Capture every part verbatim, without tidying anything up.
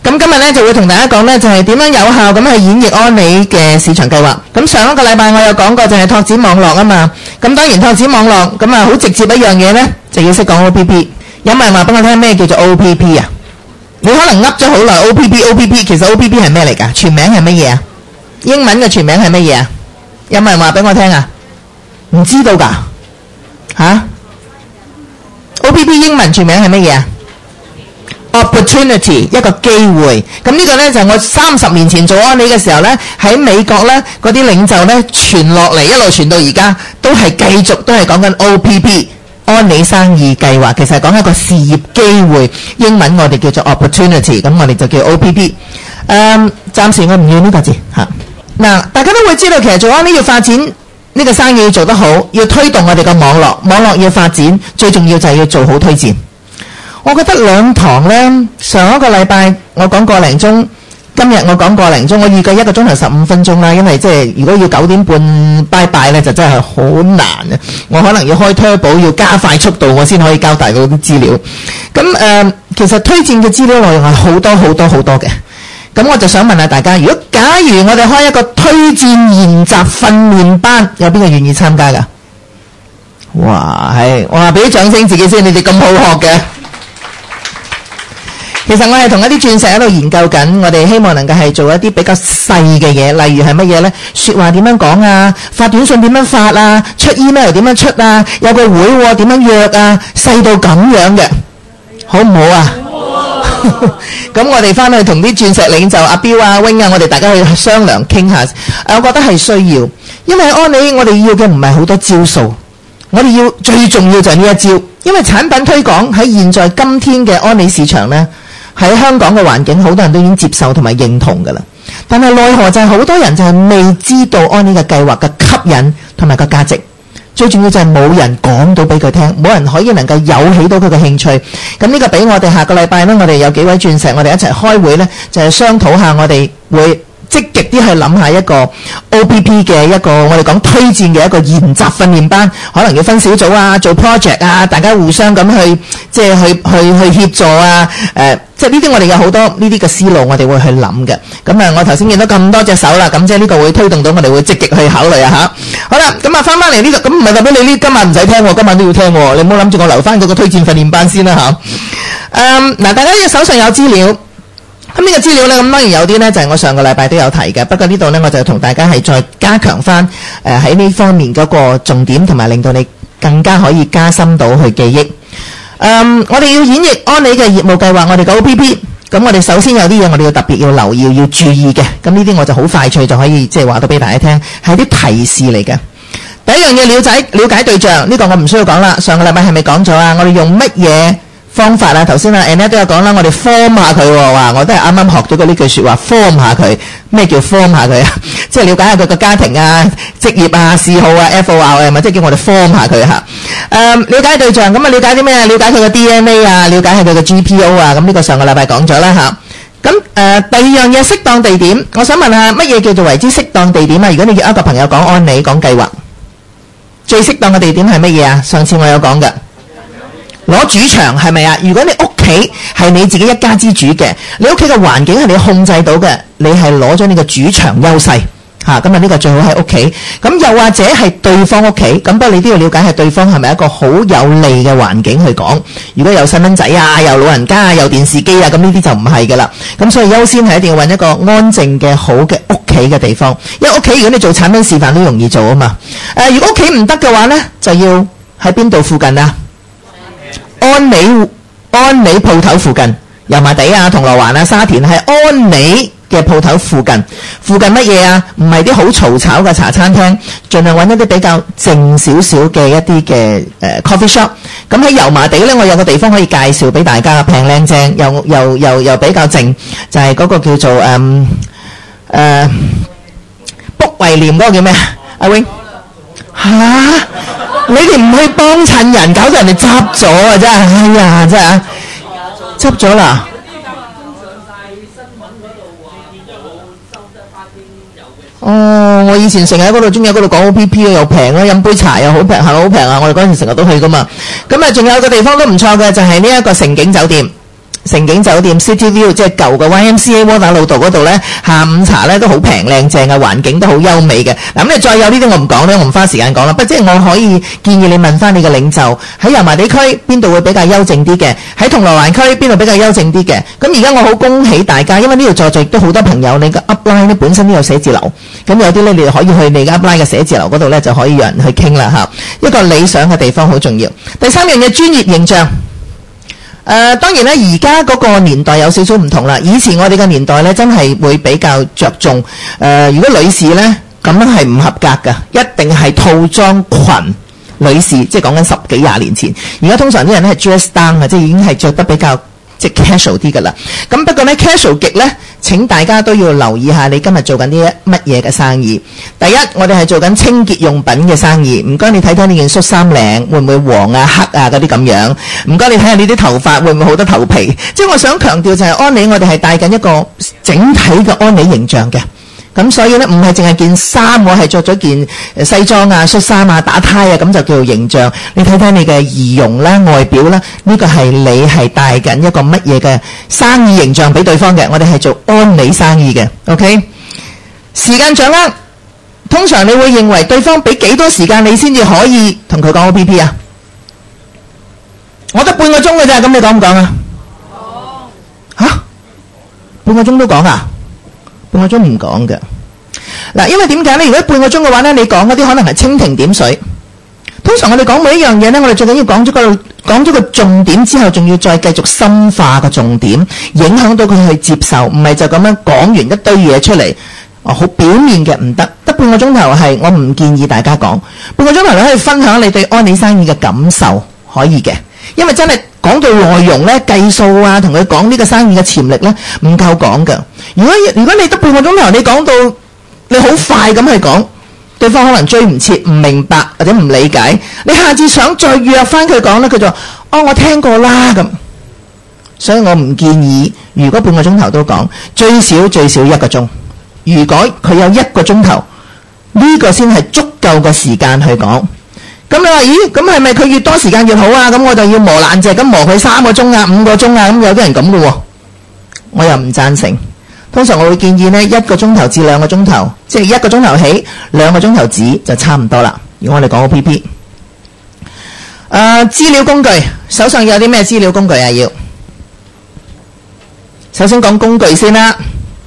咁今日咧就會同大家講咧，就係點樣有效咁去演繹安理嘅市場計劃。咁上一個禮拜我有講過就係拓展網絡啊嘛。咁當然拓展網絡咁啊，好直接一樣嘢咧，就要識講 O P P。有冇人話俾我聽咩叫做 O P P 啊？你可能噏咗好耐 O P P O P P， 其實 O P P 係咩嚟㗎？全名係乜嘢啊？英文嘅全名係乜嘢啊？有冇人話俾我聽啊？唔知道㗎嚇 ？O P P 英文全名係乜嘢啊？Opportunity， 一個機會。咁呢個呢，就係我三十年前做安理嘅時候呢，喺美國呢嗰啲領袖呢傳落嚟，一路傳到而家，都係繼續都係講緊 O P P 安理生意計劃。其實係講一個事業機會，英文我哋叫做 opportunity， 咁我哋就叫 O P P。誒，暫時我唔要呢個字嚇。嗱，大家都會知道，其實做安理要發展呢個生意要做得好，要推動我哋個網絡，網絡要發展，最重要就係要做好推薦。我覺得兩堂呢，上一個禮拜我講個零鐘，今日我講個零鐘，我預計一個鐘頭十五分鐘啦，因為即係如果要九點半拜拜呢，就真係好難啊！我可能要開 turbo，要加快速度，我先可以交代嗰啲資料。咁誒、呃，其實推薦嘅資料內容係好多好多好多嘅。咁我就想問下大家，如果假如我哋開一個推薦研習訓練班，有邊個願意參加㗎？哇，係，哇，俾啲掌聲自己先，你哋咁好學嘅。其實我係同一啲鑽石喺度研究緊，我哋希望能夠係做一啲比較細嘅嘢，例如係乜嘢呢？說話點樣講啊？發短信點樣發啊？出 email 點樣出啊？有個會喎，點樣約啊？細到咁樣嘅，好唔好啊？咁我哋翻去同啲鑽石領袖阿標啊、wing 啊，我哋大家去商量傾下。我覺得係需要，因為安理我哋要嘅唔係好多招數，我哋要最重要就係呢一招，因為產品推廣喺現在今天嘅安理市場呢。喺香港嘅環境，好多人都已經接受同埋認同㗎啦。但係奈何就係好多人就係未知道安理嘅計劃嘅吸引同埋個價值。最重要就係冇人講到俾佢聽，冇人可以能夠誘起到佢嘅興趣。咁呢個俾我哋下個禮拜呢，我哋有幾位鑽石，我哋一齊開會呢，就係商討下我哋會積極啲去諗下一個 O P P 嘅一個我哋講推薦嘅一個研習訓練班，可能要分小組啊，做 project 啊，大家互相咁去即係去去去協助啊，誒、呃，即係呢啲我哋有好多呢啲嘅思路，我哋會去諗嘅。咁啊，我頭先見到咁多隻手啦，咁即係呢個會推動到我哋會積極去考慮啊吓。好啦，咁啊翻翻嚟呢度，咁唔係代表你呢今晚唔使聽喎，今晚都要聽喎，你唔好諗住我留翻嗰個推薦訓練班先啦吓。嗯，嗱，大家手上有資料。咁呢個資料呢，咁當然有啲呢，就係我上個禮拜都有提嘅，不過呢度呢，我就同大家係再加強翻誒喺呢方面嗰個重點，同埋令到你更加可以加深到去記憶。嗯，我哋要演繹安理嘅業務計劃，我哋嘅 O P P， 咁我哋首先有啲嘢我哋要特別要留意要注意嘅，咁呢啲我就好快脆就可以即係話到俾大家聽，係啲提示嚟嘅。第一樣嘢了解了解對象，呢個我唔需要講啦，上個禮拜係咪講咗啊？我哋用乜嘢方法啊？頭先啊 Annette 都有講啦，我哋 form 下佢喎，話我都係啱啱學咗嗰呢句說話 form 下佢。咩叫 form 下佢啊？即係了解下佢個家庭啊、職業啊、嗜好啊 F O R 係咪？即係叫我哋 form 下佢嚇。誒，了解對象，咁啊了解啲咩啊？了解佢嘅 D N A 啊，了解下佢嘅 G P O 啊。咁呢個上個禮拜講咗啦嚇。咁誒、呃、第二樣嘢適當地點，我想問下乜嘢叫做為之適當地點啊？如果你約一個朋友講安理講計劃，最適當嘅地點係乜嘢啊？上次我有講嘅。攞主場係咪啊？如果你屋企係你自己一家之主嘅，你屋企嘅環境係你控制到嘅，你係攞咗你嘅主場優勢嚇。咁啊呢個最好喺屋企。咁又或者係對方屋企，咁不過你都要了解係對方係咪一個好有利嘅環境去講。如果有細蚊仔啊，有老人家啊，有電視機啊，咁呢啲就唔係㗎啦。咁所以優先係一定要揾一個安靜嘅好嘅屋企嘅地方。因為屋企如果你做產品示範都容易做啊嘛。誒、呃，如果屋企唔得嘅話呢，就要喺邊度附近啊？安理安理鋪頭附近，油麻地啊、銅鑼灣啊、沙田係安理嘅鋪頭附近。附近乜嘢啊？唔係啲好嘈吵嘅茶餐廳，盡量揾一啲比較靜少少嘅一啲嘅誒 coffee shop。咁喺油麻地呢，我有個地方可以介紹俾大家，平靚正，又又又又比較靜，就係、是、嗰個叫做誒誒卜惠廉嗰個叫咩？阿 wing 嚇？你哋唔去幫襯人，搞到人哋執咗啊！真係，哎呀，真係啊，執咗啦。哦，我以前成日喺嗰度，中意喺嗰度講 O P P 又平啦，飲杯茶又好平，係好平啊！我哋嗰陣時成日都去噶嘛。咁啊，仲有個地方都唔錯嘅，就係呢一個城景酒店。 盛景酒店 City View， 即係舊嘅 Y M C A 窩打老道嗰度咧，下午茶咧都好平靚正嘅，環境都好優美嘅。嗱，咁你再有呢啲我唔講咧，我唔花時間講啦。不過即係我可以建議你問翻你嘅領袖，喺油麻地區邊度會比較優靜啲嘅，喺銅鑼灣區邊度比較優靜啲嘅。咁而家我好恭喜大家，因為呢度在座亦都好多朋友，你嘅 upline 咧本身都有寫字樓，咁有啲咧你哋可以去你嘅 upline 嘅寫字樓嗰度咧就可以有人去傾啦嚇。一個理想嘅地方好重要。第三樣嘢專業形象。誒、呃、當然咧，而家嗰個年代有少少唔同啦。以前我哋嘅年代咧，真係會比較着重誒、呃，如果女士咧咁樣係唔合格㗎，一定係套裝裙女士，即係講緊十幾廿年前。而家通常啲人咧係 dress down 啊，即係已經係着得比較即係 casual 啲㗎啦。咁不過咧 casual 極咧，請大家都要留意下你今日做緊啲乜嘢嘅生意。第一，我哋係做緊清潔用品嘅生意，唔該你睇睇呢件恤衫領會唔會黃啊黑啊嗰啲咁樣，唔該你睇下呢啲頭髮會唔會好多頭皮。即係我想強調就係安利，我哋係帶緊一個整體嘅安利形象嘅。咁所以咧，唔係淨係件衫，我係着咗件西裝啊、恤衫啊、打呔啊，咁就叫做形象。你睇睇你嘅儀容啦、外表啦，呢個係你係帶緊一個乜嘢嘅生意形象俾對方嘅。我哋係做安利生意嘅 ，OK？ 時間掌握，通常你會認為對方俾幾多時間你先至可以同佢講 O P P 啊？我得半個鐘嘅咋，咁你講唔講啊？嚇？半個鐘都講啊？半個鐘唔講嘅。嗱，因為點解咧？如果半個鐘嘅話咧，你講嗰啲可能係蜻蜓點水。通常我哋講每一樣嘢咧，我哋最緊要講咗個講咗個重點之後，仲要再繼續深化個重點，影響到佢去接受，唔係就咁樣講完一堆嘢出嚟，哦，好表面嘅唔得。得半個鐘頭係我唔建議大家講。半個鐘頭你可以分享你對安利生意嘅感受，可以嘅。因為真係講到內容咧、計數啊，同佢講呢個生意嘅潛力咧，唔夠講㗎。如果如果你得半個鐘頭，你講到你好快咁去講，對方可能追唔切、唔明白或者唔理解。你下次想再約翻佢講咧，佢就哦我聽過啦咁。所以我唔建議，如果半個鐘頭都講，最少最少一個鐘。如果佢有一個鐘頭，呢個先係足夠嘅時間去講。咁你話咦？咁係咪佢越多時間越好啊？咁我就要磨爛隻咁磨佢三個鐘啊、五個鐘啊？咁有啲人咁嘅喎，我又唔贊成。通常我會建議呢，一個鐘頭至兩個鐘頭，即係一個鐘頭起，兩個鐘頭止就差唔多啦。如果我哋講 O P P， 誒資料工具，手上有啲咩資料工具啊？要首先講工具先啦。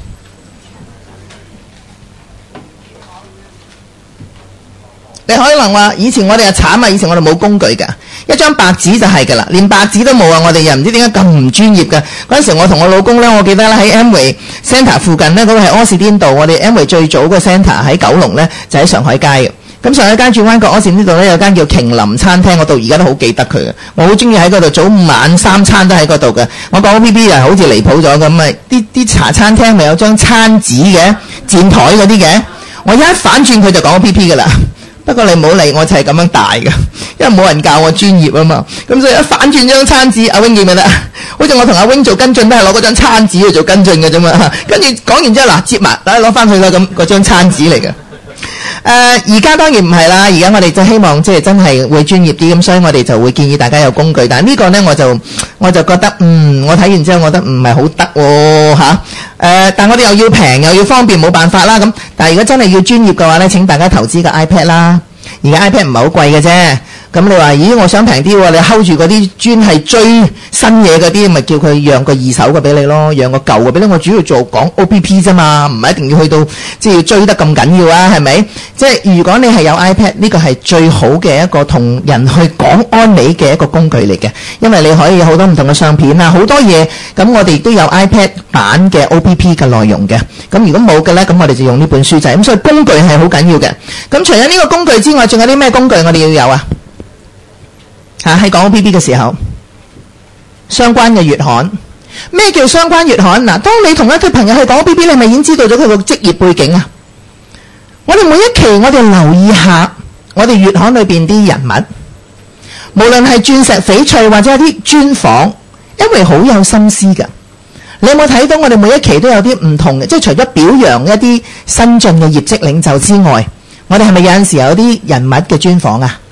你可能話以前我哋係慘啊，以前我哋冇工具㗎，一張白紙就係㗎啦，連白紙都冇啊！我哋又唔知點解咁唔專業㗎。嗰陣時我同我老公咧，我記得咧喺 Amway Centre 附近咧，嗰個係柯士甸道，我哋 Amway 最早個 Centre 喺九龍咧，就喺上海街嘅。咁上海街轉彎角柯士甸道咧有間叫瓊林餐廳，我到而家都好記得佢嘅。我好中意喺嗰度早午晚三餐都喺嗰度嘅。我講 O P P 又好似離譜咗咁啊！啲啲茶餐廳咪有張餐紙嘅墊台嗰啲嘅，我一反轉佢就講 O P P 㗎啦。不過你唔好理，我就係咁樣大嘅，因為冇人教我專業啊嘛。咁所以一反轉張餐紙，阿 wing 記唔記得？好似我同阿 wing 做跟進都係攞嗰張餐紙去做跟進嘅啫嘛。跟住講完之後，嗱接埋，大家攞翻去啦，咁嗰張餐紙嚟嘅。誒、呃，而家當然唔係啦，而家我哋就希望即係真係會專業啲，咁所以我哋就會建議大家有工具。但係呢個呢，我就我就覺得，嗯，我睇完之後，我覺得唔係好得喎嚇。誒，但我哋又要平又要方便，冇辦法啦咁。但係如果真係要專業嘅話咧，請大家投資個 iPad 啦。而家 iPad 唔係好貴嘅啫。咁你話，咦，我想平啲喎，你 hold 住嗰啲專係追新嘢嗰啲，咪叫佢讓個二手嘅俾你咯，讓個舊嘅俾你。我主要做講 O P P 啫嘛，唔係一定要去到即係要追得咁緊要啊，係咪？即係如果你係有 iPad，呢個係最好嘅一個同人去講安利嘅一個工具嚟嘅，因為你可以有好多唔同嘅相片啊，好多嘢。咁我哋都有 iPad 版嘅 O P P 嘅內容嘅。咁如果冇嘅咧，咁我哋就用呢本書仔。咁所以工具係好緊要嘅。咁除咗呢個工具之外，仲有啲咩工具我哋要有啊？嚇，喺講 O P P 嘅時候，相關嘅月刊。咩叫相關月刊？嗱，當你同一對朋友去講 O P P， 你咪已經知道咗佢個職業背景啊。我哋每一期我哋留意下我哋月刊裏邊啲人物，無論係鑽石翡翠或者有啲專訪，因為好有心思㗎。你有冇睇到我哋每一期都有啲唔同嘅？即係除咗表揚一啲新進嘅業績領袖之外，我哋係咪有陣時有啲人物嘅專訪啊？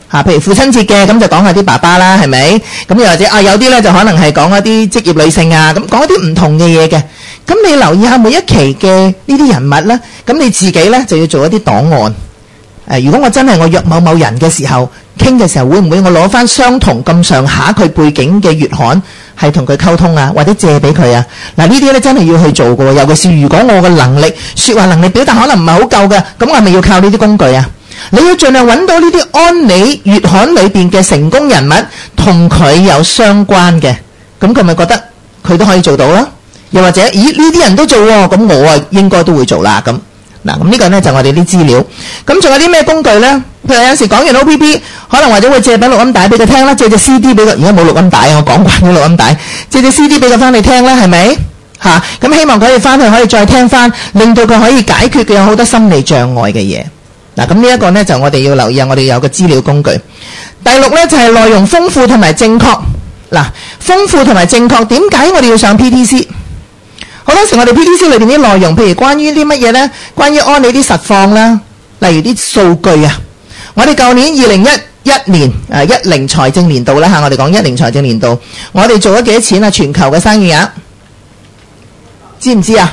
嚇，譬如父親節嘅，咁就講下啲爸爸啦，係咪？咁又或者啊，有啲咧就可能係講一啲職業女性啊，咁講一啲唔同嘅嘢嘅。咁你留意下每一期嘅呢啲人物咧，咁你自己咧就要做一啲檔案。誒，如果我真係我約某某人嘅時候傾嘅時候，會唔會我攞翻相同咁上下佢背景嘅月刊係同佢溝通啊，或者借俾佢啊？嗱，呢啲咧真係要去做嘅，尤其是如果我嘅能力、説話能力表達可能唔係好夠嘅，咁我係咪要靠呢啲工具啊？你要盡量揾到呢啲安利月刊裏邊嘅成功人物同佢有相關嘅，咁佢咪覺得佢都可以做到啦？又或者，咦呢啲人都做喎，咁我啊應該都會做啦咁。嗱，咁呢個呢就我哋啲資料。咁仲有啲咩工具呢？譬如有時講完 O P P， 可能或者會借俾錄音帶俾佢聽啦，借隻 C D 俾佢。而家冇錄音帶，我講慣咗錄音帶，借隻 C D 俾佢翻嚟聽啦，係咪？嚇，咁希望佢可以翻去可以再聽翻，令到佢可以解決佢有好多心理障礙嘅嘢。嗱，咁呢一個呢，就我哋要留意，我哋有個資料工具。第六呢，就係內容豐富同埋正確。嗱，豐富同埋正確，點解我哋要上 P T C？好多時我哋 P T C 裏邊啲內容，譬如關於啲乜嘢呢？關於安利啲實況啦，例如啲數據啊。我哋舊年二零一一年誒一零財政年度啦嚇，我哋講一零財政年度，我哋做咗幾多錢啊？全球嘅生意額，知唔知啊？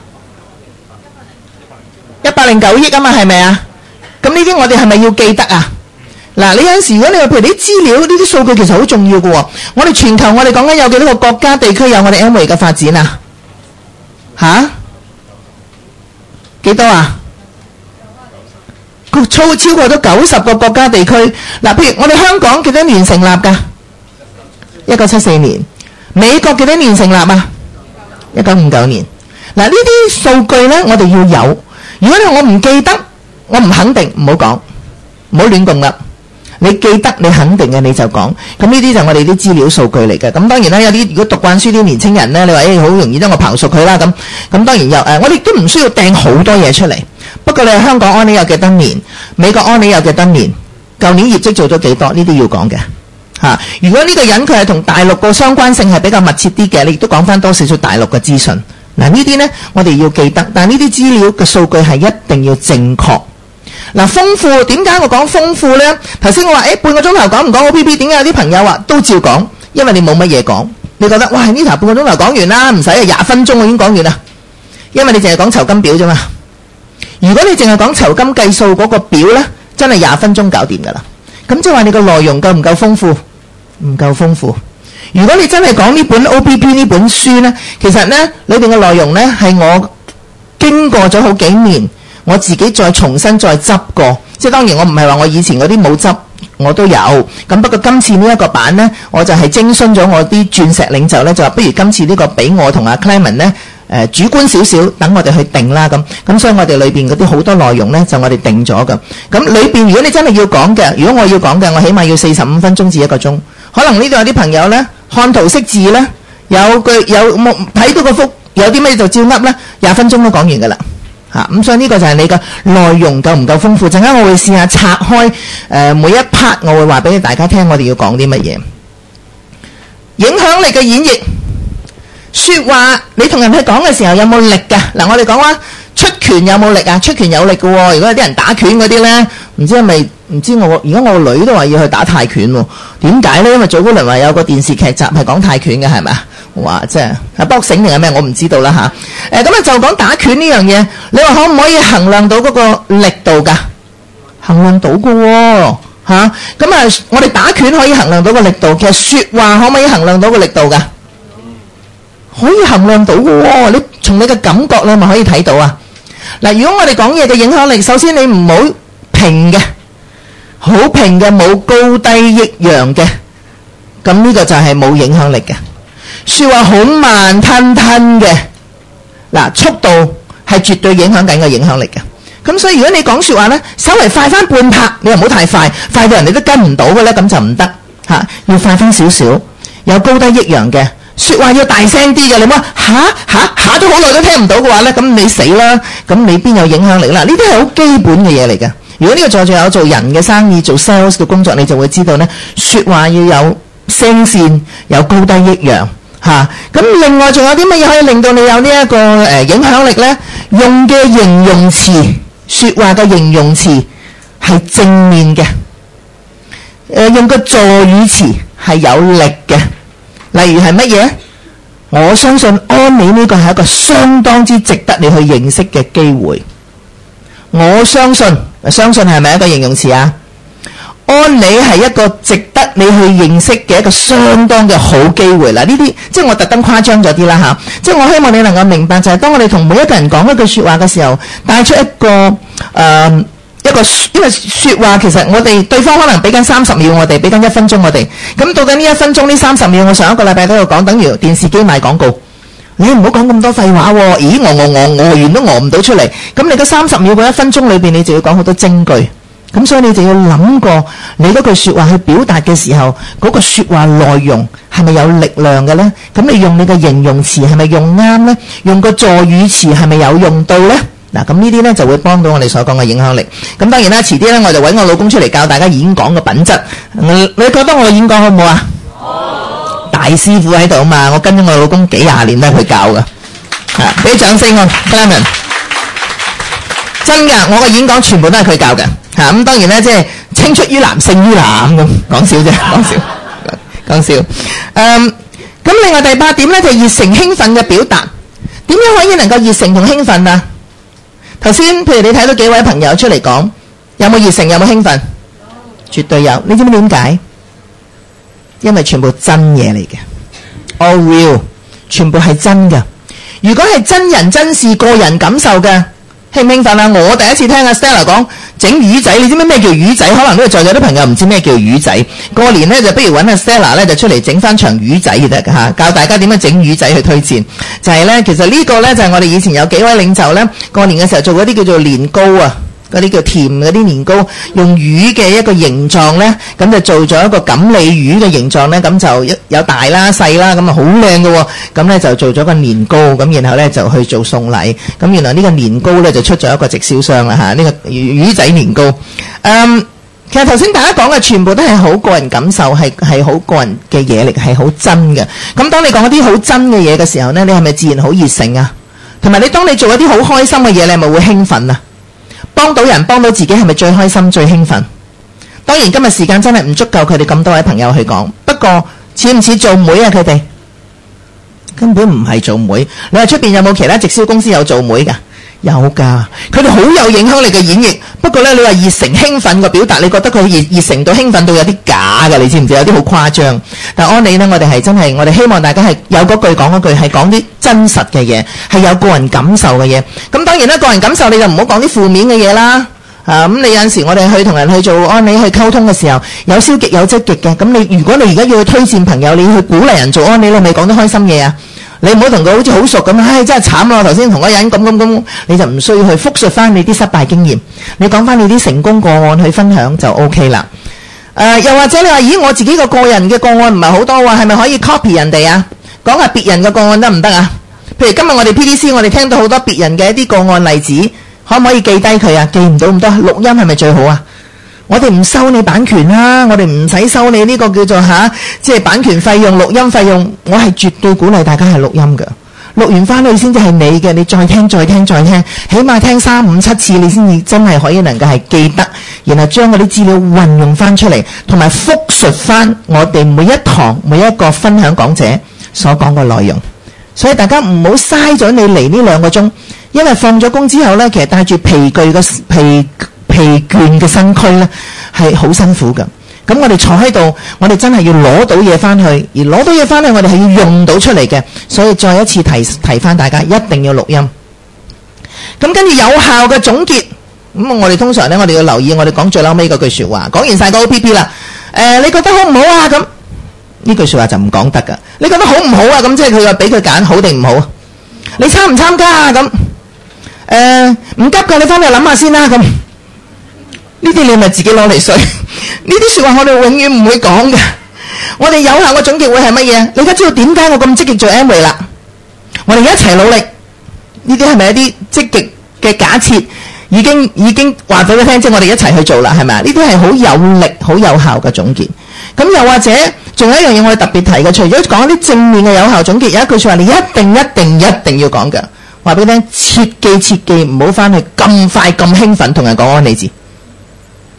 一百零九億啊嘛，係咪啊？咁呢啲我哋係咪要記得啊？嗱，你有陣時如果你話譬如啲資料呢啲數據其實好重要嘅喎，我哋全球我哋講緊有幾多個國家地區有我哋 Amway 嘅發展啊？吓？幾多啊？超超過咗九十個國家地區。嗱，譬如我哋香港幾多年成立㗎？一九七四年。美國幾多年成立啊？一九五九年。嗱，呢啲數據咧，我哋要有。如果你我唔記得，我唔肯定，唔好講，唔好亂講啦。你記得你肯定嘅你就講，咁呢啲就係我哋啲資料數據嚟嘅。咁當然啦，有啲如果讀慣書啲年青人咧，你話誒好容易得我刨熟佢啦咁，咁當然又誒、呃，我哋都唔需要掟好多嘢出嚟。不過你係香港安利有幾多年，美國安利有幾多年，舊年業績做咗幾多，呢啲要講嘅嚇。如果呢個人佢係同大陸個相關性係比較密切啲嘅，你亦都講翻多少少大陸嘅資訊。嗱，呢啲呢，我哋要記得，但係呢啲資料嘅數據係一定要正確。嗱，豐富，點解我講豐富呢？頭先我話誒半個鐘頭講唔講 O P P？ 點解有啲朋友話都照講？因為你冇乜嘢講，你覺得哇呢頭半個鐘頭講完啦，唔使啊廿分鐘我已經講完啦。因為你淨係講酬金表啫嘛。如果你淨係講酬金計數嗰個表呢，真係廿分鐘搞掂噶啦。咁即係話你個內容夠唔夠豐富？唔夠豐富。如果你真係講呢本 O P P 呢本書呢，其實呢裏邊嘅內容呢係我經過咗好幾年。我自己再重新再執過，即係當然我唔係話我以前嗰啲冇執，我都有。咁不過今次呢一個版呢，我就係徵詢咗我啲鑽石領袖呢，就話不如今次呢個俾我同阿 Clement 呢、呃、主觀少少，等我哋去定啦咁。咁所以我哋裏邊嗰啲好多內容呢，就我哋定咗㗎。咁裏邊如果你真係要講嘅，如果我要講嘅，我起碼要四十五分鐘至一個鐘。可能呢度有啲朋友呢，看圖識字呢，有句有冇睇到個幅，有啲咩就照噏啦，廿分鐘都講完㗎啦。嚇、啊、咁所以呢個就係你嘅內容夠唔夠豐富？陣間我會試下拆開誒、呃、每一 part，我會話俾大家聽，我哋要講啲乜嘢影響力嘅演繹。説話你同人去講嘅時候有冇力㗎？嗱，我哋講話出拳有冇力啊？出拳有力嘅喎、哦。如果有啲人打拳嗰啲咧，唔知係咪唔知我而家我個女都話要去打泰拳喎？點解咧？因為早嗰輪話有個電視劇集係講泰拳嘅，係咪啊？哇！即係啊，boxing定係咩？我唔知道啦嚇。誒咁啊，就講打拳呢樣嘢，你話可唔可以衡量到嗰個力度㗎？衡量到嘅喎嚇。咁啊，我哋打拳可以衡量到個力度，其實説話可唔可以衡量到個力度㗎？可以衡量到嘅喎。你從你嘅感覺你咪可以睇到啊。嗱，如果我哋講嘢嘅影響力，首先你唔好平嘅，好平嘅，冇高低抑揚嘅，咁呢個就係冇影響力嘅。說話好慢吞吞嘅，嗱，速度係絕對影響緊個影響力嘅。咁所以如果你講說話呢，稍微快翻半拍，你又唔好太快，快到人哋都跟唔到嘅呢，咁就唔得嚇。要快翻少少，有高低抑揚嘅，說話要大聲啲嘅。你唔好嚇嚇嚇咗好耐都聽唔到嘅話呢，咁你死啦！咁你邊有影響力啦？呢啲係好基本嘅嘢嚟嘅。如果呢個在座有做人嘅生意、做 sales 嘅工作，你就會知道呢，說話要有聲線，有高低抑揚。嚇，咁另外仲有啲乜嘢可以令到你有呢一個誒影響力呢？用嘅形容詞，説話嘅形容詞係正面嘅。 呃、用個助語詞係有力嘅。例如係乜嘢？我相信安妮呢個係一個相當之值得你去認識嘅機會。我相信，相信係咪一個形容詞啊？安妮係一個值得你去認識嘅一個相當嘅好機會啦。呢啲即係我特登誇張咗啲啦吓，即係我希望你能夠明白，就係當我哋同每一個人講一句說話嘅時候，帶出一個誒、呃、一個，因為說話其實我哋對方可能俾緊三十秒我哋，俾緊一分鐘我哋，咁到緊呢一分鐘呢三十秒，我上一個禮拜都有講，等於電視機賣廣告，你唔好講咁多廢話喎。咦，我我我餓完都餓唔到出嚟，咁你嗰三十秒嗰一分鐘裏邊，你就要講好多證據。咁所以你就要諗過你嗰句說話去表達嘅時候，嗰、那個說話內容係咪有力量嘅呢？咁你用你嘅形容詞係咪用啱呢？用個助語詞係咪有用到呢？嗱，咁呢啲呢就會幫到我哋所講嘅影響力。咁當然啦，遲啲呢我就揾我老公出嚟教大家演講嘅品質。你你覺得我演講好唔好啊？好。大師傅喺度嘛，我跟咗我老公幾廿年都係佢教嘅。啊，俾掌聲啊 Clement 真噶，我嘅演講全部都係佢教嘅。吓、啊、咁當然咧，即係青出於藍勝於藍咁講笑啫，講笑講笑。誒，咁另外第八點咧就係熱誠興奮嘅表達，點樣可以能夠熱誠同興奮啊？頭先譬如你睇到幾位朋友出嚟講，有冇熱誠？有冇興奮？絕對有。你知唔知點解？因為全部真嘢嚟嘅 ，all real， 全部係真嘅。如果係真人真事、個人感受嘅。興唔興奮啊？我第一次聽阿 Stella 講整魚仔，你知唔知咩叫魚仔？可能呢個在座啲朋友唔知咩叫魚仔。過年呢，就不如揾阿 Stella 咧就出嚟整翻場魚仔就得㗎嚇，教大家點樣整魚仔去推薦。就係、是、咧，其實呢個咧就係、是、我哋以前有幾位領袖咧過年嘅時候做嗰啲叫做年糕啊，嗰啲叫甜嗰啲年糕，用魚嘅一個形狀咧，咁就做咗一個錦鯉魚嘅形狀咧，咁就有大啦細啦，咁啊好靚嘅喎，咁咧就做咗個年糕，咁然後咧就去做送禮，咁原來呢個年糕咧就出咗一個直銷商啦嚇，呢、這個魚仔年糕。嗯，其實頭先大家講嘅全部都係好個人感受，係係好個人嘅嘢嚟，係好真嘅。咁當你講一啲好真嘅嘢嘅時候咧，你係咪自然好熱誠啊？同埋你當你做一啲好開心嘅嘢，你係咪會興奮啊？幫到人幫到自己係咪最開心最興奮？當然今日時間真係唔足夠佢哋咁多位朋友去講，不過似唔似做媒啊？佢哋根本唔係做媒。你話出邊有冇其他直銷公司有做媒噶？有噶，佢哋好有影響力嘅演繹。不過呢，你話熱誠興奮嘅表達，你覺得佢熱熱誠到興奮到有啲假噶？你知唔知？有啲好誇張。但安妮呢，我哋係真係，我哋希望大家係有嗰句講嗰句，係講啲真實嘅嘢，係有個人感受嘅嘢。咁當然啦，個人感受你就唔好講啲負面嘅嘢啦。啊，咁你有陣時我哋去同人去做安妮去溝通嘅時候，有消極有積極嘅。咁你如果你而家要去推薦朋友，你要去鼓勵人做安妮，你係咪講得開心嘢啊？你唔好同佢好似好熟咁，唉、哎，真係慘咯！頭先同嗰人咁咁咁，你就唔需要去複述翻你啲失敗經驗，你講翻你啲成功個案去分享就 OK 啦。誒、呃，又或者你話，咦，我自己個個人嘅個案唔係好多喎，係咪可以 copy 人哋啊？講下別人嘅個案得唔得啊？譬如今日我哋 P D C， 我哋聽到好多別人嘅一啲個案例子，可唔可以記低佢啊？記唔到咁多，錄音係咪最好啊？我哋唔收你版權啦，我哋唔使收你呢個叫做吓，即係版權費用、錄音費用。我係絕對鼓勵大家係錄音㗎，錄完翻去先至係你嘅，你再聽、再聽、再聽，起碼聽三五七次，你先至真係可以能夠係記得，然後將嗰啲資料運用翻出嚟，同埋複述翻我哋每一堂每一個分享講者所講嘅內容。所以大家唔好嘥咗你嚟呢兩個鐘，因為放咗工之後呢，其實帶住疲倦嘅疲疲倦嘅身軀呢係好辛苦㗎。咁我哋坐喺度，我哋真係要攞到嘢翻去，而攞到嘢翻去，我哋係要用到出嚟嘅。所以再一次提提翻大家，一定要錄音。咁跟住有效嘅總結，咁我哋通常呢，我哋要留意我哋講最後尾嗰句說話。講完晒個 O P P 啦，誒、呃，你覺得好唔好啊？咁呢句說話就唔講得噶。你覺得好唔好啊？咁即係佢話俾佢揀好定唔好？你參唔參加啊？咁誒唔急噶，你翻嚟諗下先啦。咁呢啲你咪自己攞嚟衰。呢啲說話我哋永遠唔會講嘅。我哋有效嘅總結會係乜嘢？你而家知道點解我咁積極做 Amway 啦？我哋一齊努力。呢啲係咪一啲積極嘅假設？已經已經話俾佢聽，即係我哋一齊去做啦，係咪啊？呢啲係好有力、好有效嘅總結。咁又或者仲有一樣嘢我哋特別提嘅，除咗講啲正面嘅有效總結，有一句說話你一定一定一定要講嘅，話俾你聽，切記切記唔好翻去咁快咁興奮同人講安利字。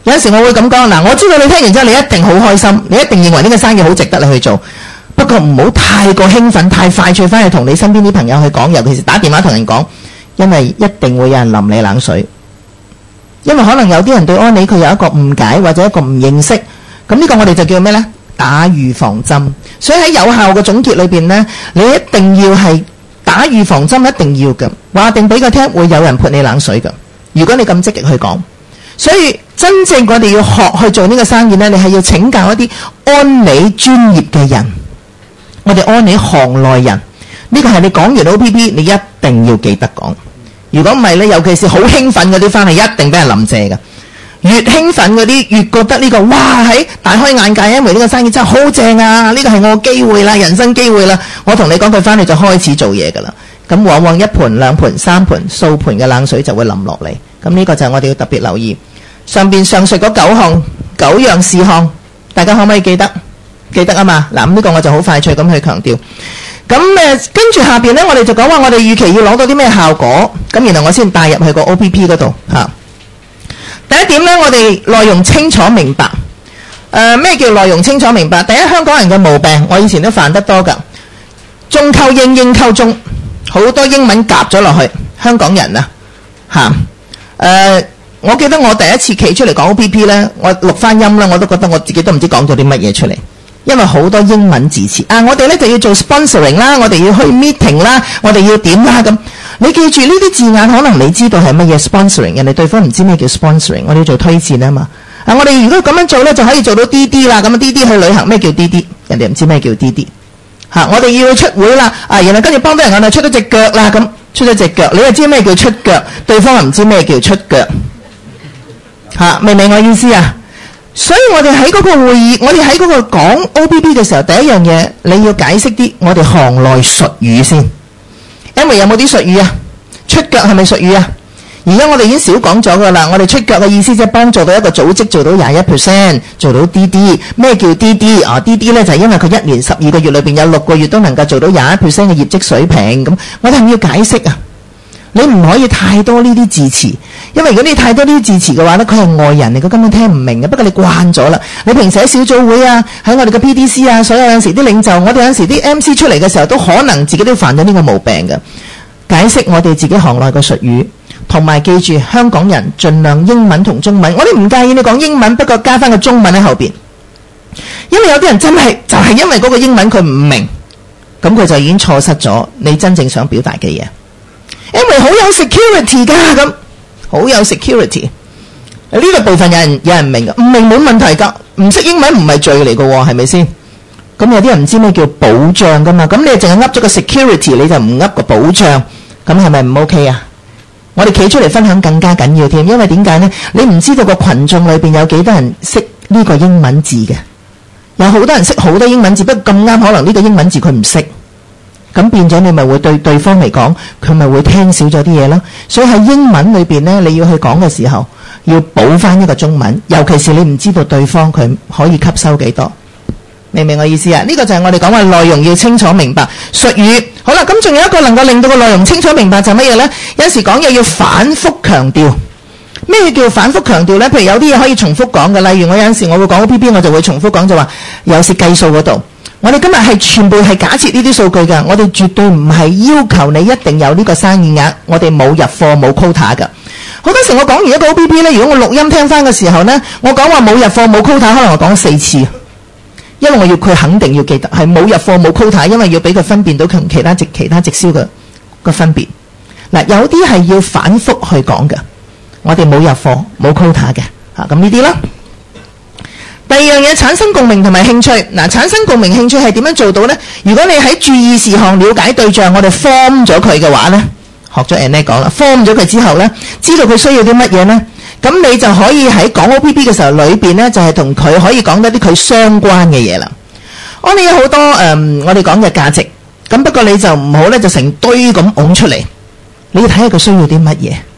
有陣時我會咁講，嗱，我知道你聽完之後你一定好開心，你一定認為呢個生意好值得你去做，不過唔好太過興奮，太快脆翻去同你身邊啲朋友去講，尤其是打電話同人講，因為一定會有人淋你冷水，因為可能有啲人對安利佢有一個誤解或者一個唔認識，咁呢個我哋就叫咩呢？打預防針。所以喺有效嘅總結裏面呢，你一定要係打預防針，一定要嘅，話定俾佢聽會有人潑你冷水嘅，如果你咁積極去講。所以真正我哋要學去做呢個生意呢，你係要請教一啲安利專業嘅人，我哋安利行內人，呢個係你講完 O P P 你一定要記得講。如果唔係呢，尤其是好興奮嗰啲翻嚟，一定俾人淋謝嘅。越興奮嗰啲越覺得呢個哇喺大開眼界，因為呢個生意真係好正啊，呢個係我機會啦，人生機會啦。我同你講，佢翻嚟就開始做嘢噶啦。咁往往一盤兩盤三盤數盤嘅冷水就會淋落嚟。咁呢個就係我哋要特別留意。上邊上述嗰九項九樣事項，大家可唔可以記得？記得啊嘛。嗱，咁呢個我就好快脆咁去強調。咁誒，跟住下邊呢，我哋就講話我哋預期要攞到啲咩效果。咁然後我先帶入去個 O P P 嗰度嚇。第一點呢，我哋內容清楚明白。誒、呃、咩叫內容清楚明白？第一，香港人嘅毛病，我以前都犯得多㗎。中溝英，英溝中，好多英文夾咗落去。香港人啊，嚇誒、呃，我記得我第一次企出嚟講 O P P 呢，我錄翻音啦，我都覺得我自己都唔知講咗啲乜嘢出嚟，因為好多英文字詞啊。我哋呢就要做 sponsoring 啦，我哋要去 meeting 啦，我哋要點啦咁。你記住呢啲字眼，可能你知道係乜嘢 sponsoring， 人哋對方唔知咩叫 sponsoring， 我哋要做推薦啊嘛。啊，我哋如果咁樣做呢，就可以做到 D D 啦。咁 D D 去旅行，咩叫 D D？ 人哋唔知咩叫 D D。吓、啊，我哋要去出會啦，啊，然後跟住幫到人，我哋出咗隻腳啦，咁出咗隻腳，你又知咩叫出腳，對方又唔知咩叫出腳。吓、啊，明唔明我意思啊？所以我哋喺嗰個會議，我哋喺嗰個講 O P P 嘅時候，第一樣嘢你要解釋啲我哋行內術語先。因為有冇啲術語啊？出腳係咪術語啊？而家我哋已經少講咗噶啦。我哋出腳嘅意思即係幫助到一個組織做到廿一 percent， 做到 D D。咩叫 D D 啊 ？D D 咧就係、是、因為佢一年十二個月裏邊有六個月都能夠做到廿一 percent 嘅業績水平。咁我哋係咪要解釋啊？你唔可以太多呢啲字詞，因為如果你太多呢啲字詞嘅話咧，佢係外人嚟，佢根本聽唔明嘅。不過你慣咗啦，你平時喺小組會啊，喺我哋嘅 P D C 啊，所有有陣時啲領袖，我哋有陣時啲 M C 出嚟嘅時候，都可能自己都犯咗呢個毛病嘅。解釋我哋自己行內嘅術語，同埋記住香港人盡量英文同中文，我哋唔介意你講英文，不過加翻個中文喺後邊，因為有啲人真係就係、是、因為嗰個英文佢唔明，咁佢就已經錯失咗你真正想表達嘅嘢。因為好有 security 噶，咁好有 security 呢個部分有人有人明嘅，唔明冇問題噶，唔識英文唔係罪嚟嘅，係咪先？咁有啲人唔知咩叫保障噶嘛，咁你淨係噏咗個 security， 你就唔噏個保障，咁係咪唔 OK 啊？我哋企出嚟分享更加緊要添，因為點解呢？你唔知道個群眾裏邊有幾多人識呢個英文字嘅，有好多人識好多英文字，不過咁啱可能呢個英文字佢唔識。咁變咗你咪會對對方嚟講，佢咪會聽少咗啲嘢咯。所以喺英文裏邊呢，你要去講嘅時候，要補翻一個中文，尤其是你唔知道對方佢可以吸收幾多，明唔明我意思啊？呢個就係我哋講話內容要清楚明白，術語好啦。咁仲有一個能夠令到個內容清楚明白就係乜嘢呢？有時講嘢要反覆強調。咩叫反覆強調呢？譬如有啲嘢可以重複講嘅，例如我有陣時我會講 O P P， 我就會重複講，就話有時計數嗰度。我哋今日係全部係假設呢啲數據㗎，我哋絕對唔係要求你一定有呢個生意額，我哋冇入貨冇 quota 㗎。好多時我講完一個 O P P 呢，如果我錄音聽翻嘅時候呢，我講話冇入貨冇 quota，可能我講四次，因為我要佢肯定要記得係冇入貨冇 quota，因為要俾佢分辨到同其他直其他直銷嘅個分別。嗱，有啲係要反覆去講嘅，我哋冇入貨冇 quota 嘅，嚇咁呢啲啦。第二樣嘢，產生共鳴同埋興趣。嗱，產生共鳴興趣係點樣做到呢？如果你喺注意事項、了解對象，我哋 form 咗佢嘅話呢，學咗 Annette 講啦 ，form 咗佢之後呢，知道佢需要啲乜嘢呢？咁你就可以喺講 O P P 嘅時候裏邊呢，就係同佢可以講得啲佢相關嘅嘢啦。我哋有好多誒、呃，我哋講嘅價值，咁不過你就唔好呢，就成堆咁拱出嚟。你要睇下佢需要啲乜嘢。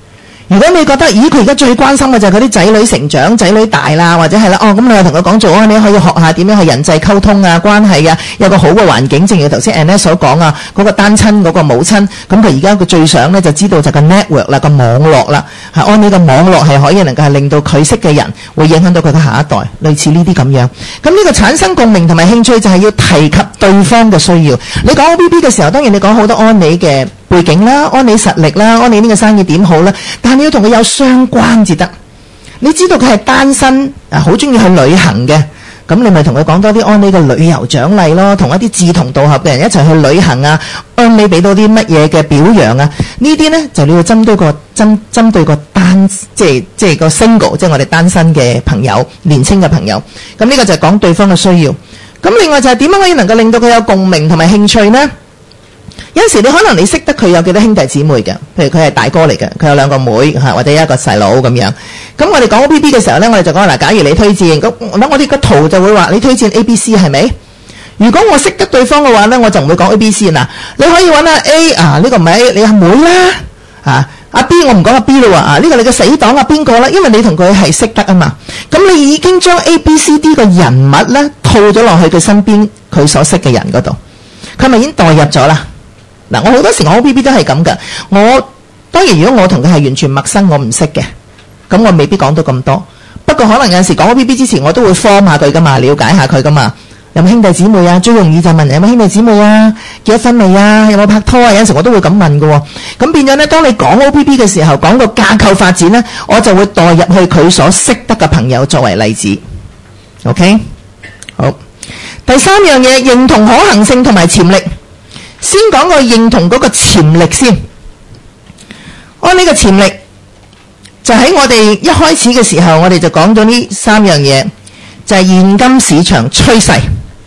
如果你覺得，咦，佢而家最關心嘅就係佢啲仔女成長、仔女大啦，或者係啦，哦，咁你又同佢講做安，你可以學下點樣去人際溝通啊、關係啊，有個好嘅環境。正如頭先 Annette 所講啊，嗰、嗰個單親嗰個母親，咁佢而家佢最想咧就知道就個 network 啦、個網絡啦，係安呢個網絡係可以能夠係令到佢識嘅人會影響到佢嘅下一代，類似呢啲咁樣。咁呢個產生共鳴同埋興趣就係要提及對方嘅需要。你講 O B B 嘅時候，當然你講好多安妮嘅背景啦，安妮實力啦，安妮呢個生意點好啦，但係你要同佢有相關至得。你知道佢係單身啊，好中意去旅行嘅，咁你咪同佢講多啲安妮嘅旅遊獎勵咯，同一啲志同道合嘅人一齊去旅行啊，安妮俾到啲乜嘢嘅表揚啊，呢啲呢就你要針對個針針對個單即係即係個 single， 即係我哋單身嘅朋友，年輕嘅朋友，咁呢個就係講對方嘅需要。咁另外就係點樣可以能夠令到佢有共鳴同埋興趣呢？有陣時你可能你識得佢有幾多兄弟姊妹嘅，譬如佢係大哥嚟嘅，佢有兩個妹嚇，或者一個細佬咁樣。咁我哋講 O B B 嘅時候咧，我哋就講嗱，假如你推薦，咁咁我哋個圖就會話你推薦 A B C 係咪？如果我識得對方嘅話咧，我就唔會講 A B C 嗱。你可以揾下 A 啊，呢個唔係 A，你阿妹啦啊，阿 B 我唔講阿 B 啦喎啊，呢個你嘅死黨啊邊個啦？因為你同佢係識得啊嘛。咁你已經將 A B C D 個人物咧套咗落去佢身邊佢所識嘅人嗰度，佢咪已經代入咗啦。嗱，我好多時我 O B B 都係咁噶。我當然如果我同佢係完全陌生，我唔識嘅，咁我未必講到咁多。不過可能有陣時講 O B B 之前，我都會 form 下佢噶嘛，了解下佢噶嘛。有冇兄弟姊妹啊？最容易就問有冇兄弟姊妹啊？結咗婚未啊？有冇拍拖啊？有陣時我都會咁問噶。咁變咗咧，當你講 O B B 嘅時候，講個架構發展咧，我就會代入去佢所識得嘅朋友作為例子。OK， 好。第三樣嘢，認同可行性同埋潛力。先講個認同嗰個潛力先。按呢個潛力就喺我哋一開始嘅時候，我哋就講咗呢三樣嘢，就係現今市場趨勢。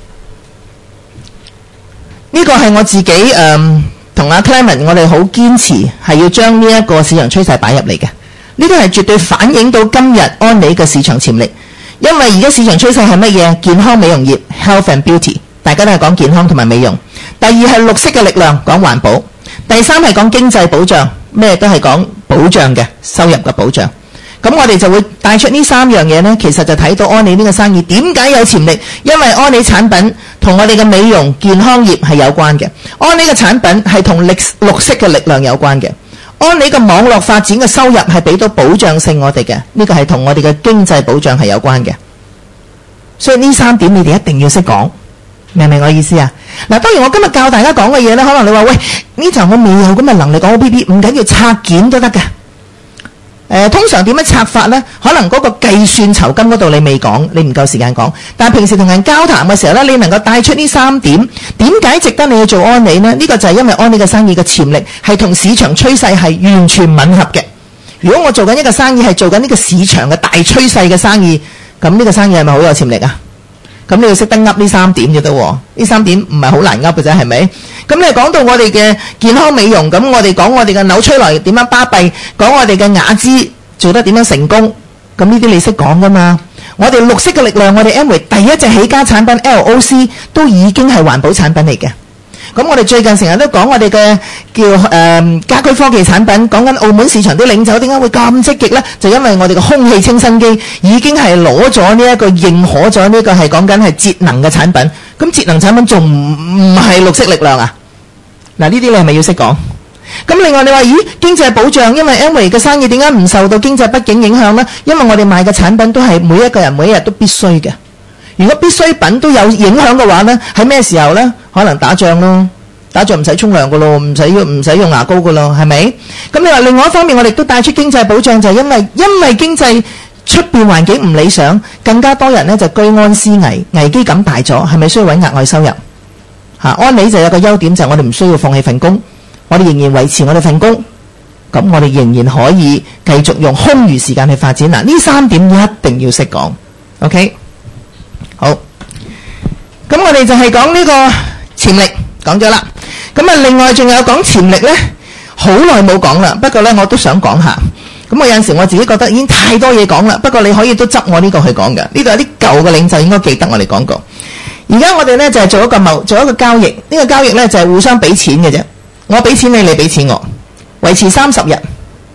呢個係我自己誒同阿 Clement 我哋好堅持係要將呢一個市場趨勢擺入嚟嘅。呢個係絕對反映到今日安利嘅市場潛力。因為而家市場趨勢係乜嘢？健康美容業 Health and Beauty， 大家都係講健康同埋美容。第二係綠色嘅力量，講環保。第三係講經濟保障，咩都係講保障嘅，收入嘅保障。咁我哋就會帶出呢三樣嘢呢，其實就睇到安利呢個生意點解有潛力，因為安利產品同我哋嘅美容健康業係有關嘅，安利嘅產品係同綠色嘅力量有關嘅，安利嘅網絡發展嘅收入係俾到保障性我哋嘅，呢個係同我哋嘅經濟保障係有關嘅。所以呢三點你哋一定要識講，明唔明我意思啊？嗱，當然我今日教大家講嘅嘢呢，可能你話喂，呢場我未有咁嘅能力講 O B B， 唔緊要，拆件都得嘅。呃、通常點樣拆法呢？可能嗰個計算酬金嗰度你未講，你唔夠時間講。但係平時同人交談嘅時候呢，你能夠帶出呢三點，點解值得你去做安利呢？呢、呢個就係因為安利嘅生意嘅潛力係同市場趨勢係完全吻合嘅。如果我做緊一個生意係做緊呢個市場嘅大趨勢嘅生意，咁呢個生意係咪好有潛力啊？咁你要識得噏呢三點就得喎，呢三點唔係好難噏嘅啫，係咪？咁你講到我哋嘅健康美容，咁我哋講我哋嘅紐崔萊點樣巴閉，講我哋嘅雅姿做得點樣成功，咁呢啲你識講噶嘛？我哋綠色嘅力量，我哋 Amway 第一隻起家產品 L O C 都已經係環保產品嚟嘅。咁我哋最近成日都講我哋嘅叫誒、呃、家居科技產品，講緊澳門市場啲領袖點解會咁積極呢？就因為我哋嘅空氣清新機已經係攞咗呢一個認可咗呢個係講緊係節能嘅產品。咁節能產品仲唔唔係綠色力量啊？嗱，呢啲你係咪要識講？咁另外你話咦經濟保障，因為 Amway 嘅生意點解唔受到經濟不景影響呢？因為我哋賣嘅產品都係每一個人每一日都必須嘅。如果必需品都有影響嘅話呢，喺咩時候呢？可能打仗咯，打仗唔使沖涼噶咯，唔使唔使用牙膏噶咯，係咪？咁你話另外一方面，我哋都帶出經濟保障，就係因為因為經濟出邊環境唔理想，更加多人呢就居安思危，危機感大咗，係咪需要揾額外收入？嚇，安利就有個優點就係我哋唔需要放棄份工，我哋仍然維持我哋份工，咁我哋仍然可以繼續用空餘時間去發展。嗱，呢三點一定要識講 ，OK？好，咁我哋就係講呢個潛力講咗啦。咁啊，另外仲有講潛力呢，好耐冇講啦。不過呢，我都想講下。咁我有陣時我自己覺得已經太多嘢講啦。不過你可以都執我呢個去講嘅。呢度有啲舊嘅領袖應該記得我哋講過。而家我哋呢就係做一個貿做一個交易。呢個交易呢就係互相俾錢嘅啫。我俾錢你，你俾錢我，維持三十日。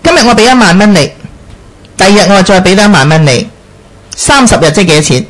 今日我俾一萬蚊你，第二日我再俾多一萬蚊你，三十日即係幾多錢？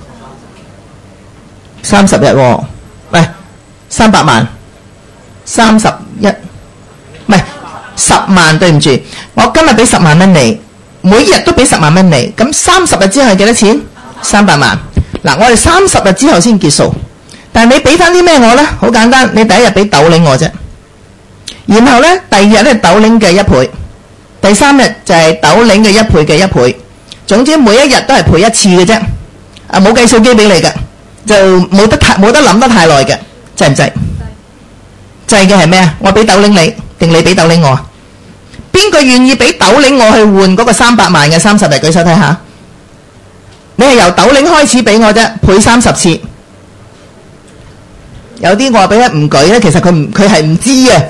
三十日喎，喂，三百萬，三十一，唔係十萬，對唔住，我今日俾十萬蚊你，每日都俾十萬蚊你，咁三十日之後係幾多錢？三百萬。嗱，我哋三十日之後先結數，但係你俾翻啲咩我呢？好簡單，你第一日俾豆領我啫，然後呢，第二日咧豆領嘅一倍，第三日就係豆領嘅一倍嘅一倍，總之每一日都係賠一次嘅啫，啊冇計數機俾你嘅，就冇得太冇得諗得太耐嘅，制唔制？制嘅係咩啊？我俾豆領你，定你俾豆領我啊？邊個願意俾豆領我去換嗰個三百萬嘅三十日？舉手睇下。你係由豆領開始俾我啫，賠三十次。有啲我話俾佢唔舉咧，其實佢唔佢係唔知嘅。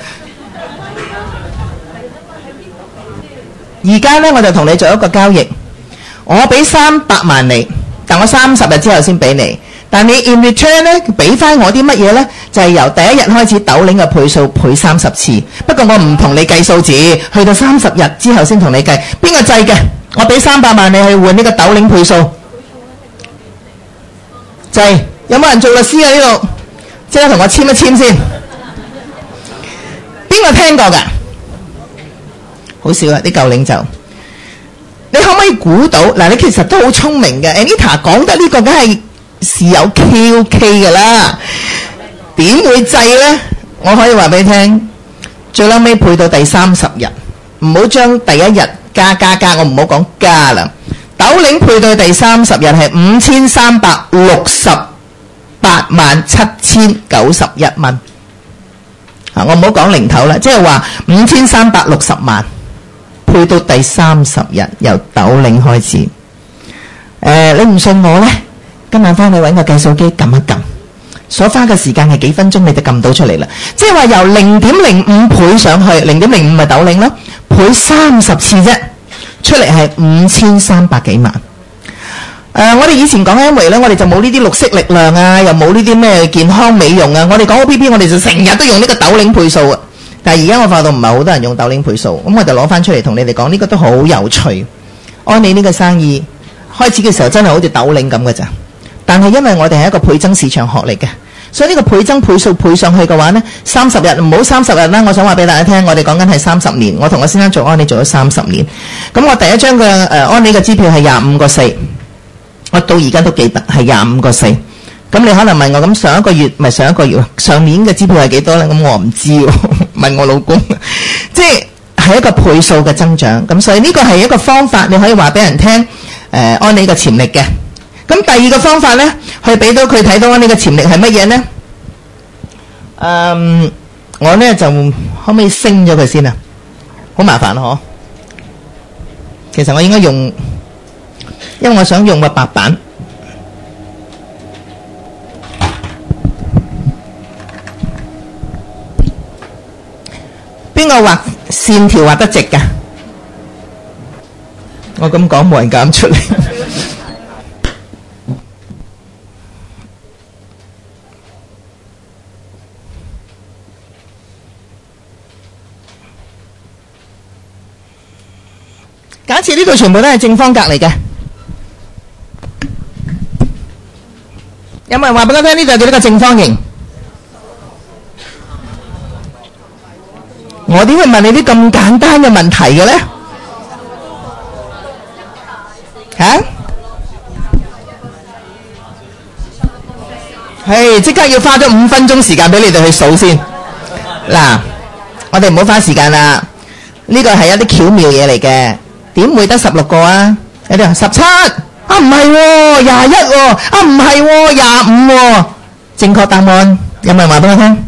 而家咧我就同你做一個交易，我俾三百萬你，但我三十日之後先俾你。但你 in return 咧俾翻我啲乜嘢咧？就係、是、由第一日開始豆領嘅倍數賠三十次。不過我唔同你計數字，去到三十日之後先同你計。邊個制嘅？我俾三百萬你去換呢個豆領倍數。制，有冇人做律師啊？呢度即刻同我簽一簽先。邊個聽過㗎？好少啊！啲舊領袖，你可唔可以估到？嗱，你其實都好聰明嘅。Anita 講得呢個梗係是有 K K 㗎啦。點會制呢？我可以話俾你聽，最撚尾配到第三十日，唔好將第一日加加加，我唔好講加啦。豆領配對第三十日係五千三百六十八萬七千九十一蚊。啊，我唔好講零頭啦，即係話五千三百六十萬配到第三十日，由豆領開始。誒、呃，你唔信我呢？今晚翻去揾個計數機撳一撳，所花嘅時間係幾分鐘，你就撳到出嚟啦。即係話由零點零五倍上去，零點零五咪豆領咯，倍三十次啫。出嚟係五千三百幾萬。誒、呃，我哋以前講緊為咧，我哋就冇呢啲綠色力量啊，又冇呢啲咩健康美容啊。我哋講 O P P， 我哋就成日都用呢個豆領倍數啊。但係而家我發到唔係好多人用豆領倍數，咁我就攞翻出嚟同你哋講，呢、這個都好有趣。安利呢個生意開始嘅時候真係好似豆領咁嘅咋，但係因為我哋係一個倍增市場學嚟嘅。所以呢個倍增倍數配上去嘅話呢，三十日唔好三十日啦。我想話俾大家聽，我哋講緊係三十年。我同我先生做安利做咗三十年。咁我第一張嘅誒、呃、安利嘅支票係廿五個四，我到而家都記得係廿五個四。咁你可能問我，咁上一個月咪上一個月上年嘅支票係幾多呢？咁我唔知喎，問我老公。即係係一個倍數嘅增長。咁所以呢個係一個方法，你可以話俾人聽誒、呃、安利嘅潛力嘅。咁第二個方法呢，去俾到佢睇到呢個潛力係乜嘢呢？嗯，我呢就可唔可以升咗佢先啊？好麻煩咯，嗬。其實我應該用，因為我想用個白板。邊個畫線條畫得直㗎？我咁講冇人敢出嚟。假設呢度全部都係正方格嚟嘅，有冇人話俾我聽呢度叫呢個正方形？我點會問你啲咁簡單嘅問題嘅咧？嚇？係即刻要花咗五分鐘時間俾你哋去數先。嗱，我哋唔好花時間啦。呢個係一啲巧妙嘢嚟嘅。點會得十六個啊？有啲人十七啊，唔係喎，廿一喎，啊唔係喎，廿五喎。正確答案有冇人話俾我聽？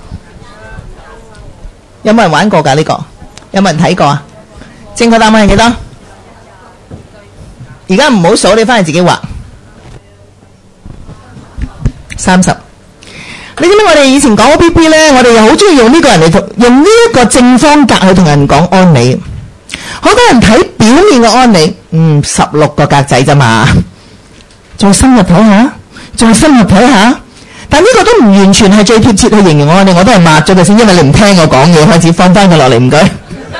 有冇人玩過㗎呢個？有冇人睇過啊？正確答案係幾多？而家唔好數，你翻去自己畫。三十。你知唔知我哋以前講 O P P 咧？我哋又好中意用呢個人嚟同用呢一個正方格去同人講安理。好多人睇表面嘅安理，嗯，十六個格仔咋嘛？再深入睇下，再深入睇下。但呢個都唔完全係最貼切去形容安理，我都係抹咗佢先，因為你唔聽我講嘢，開始放翻佢落嚟，唔該。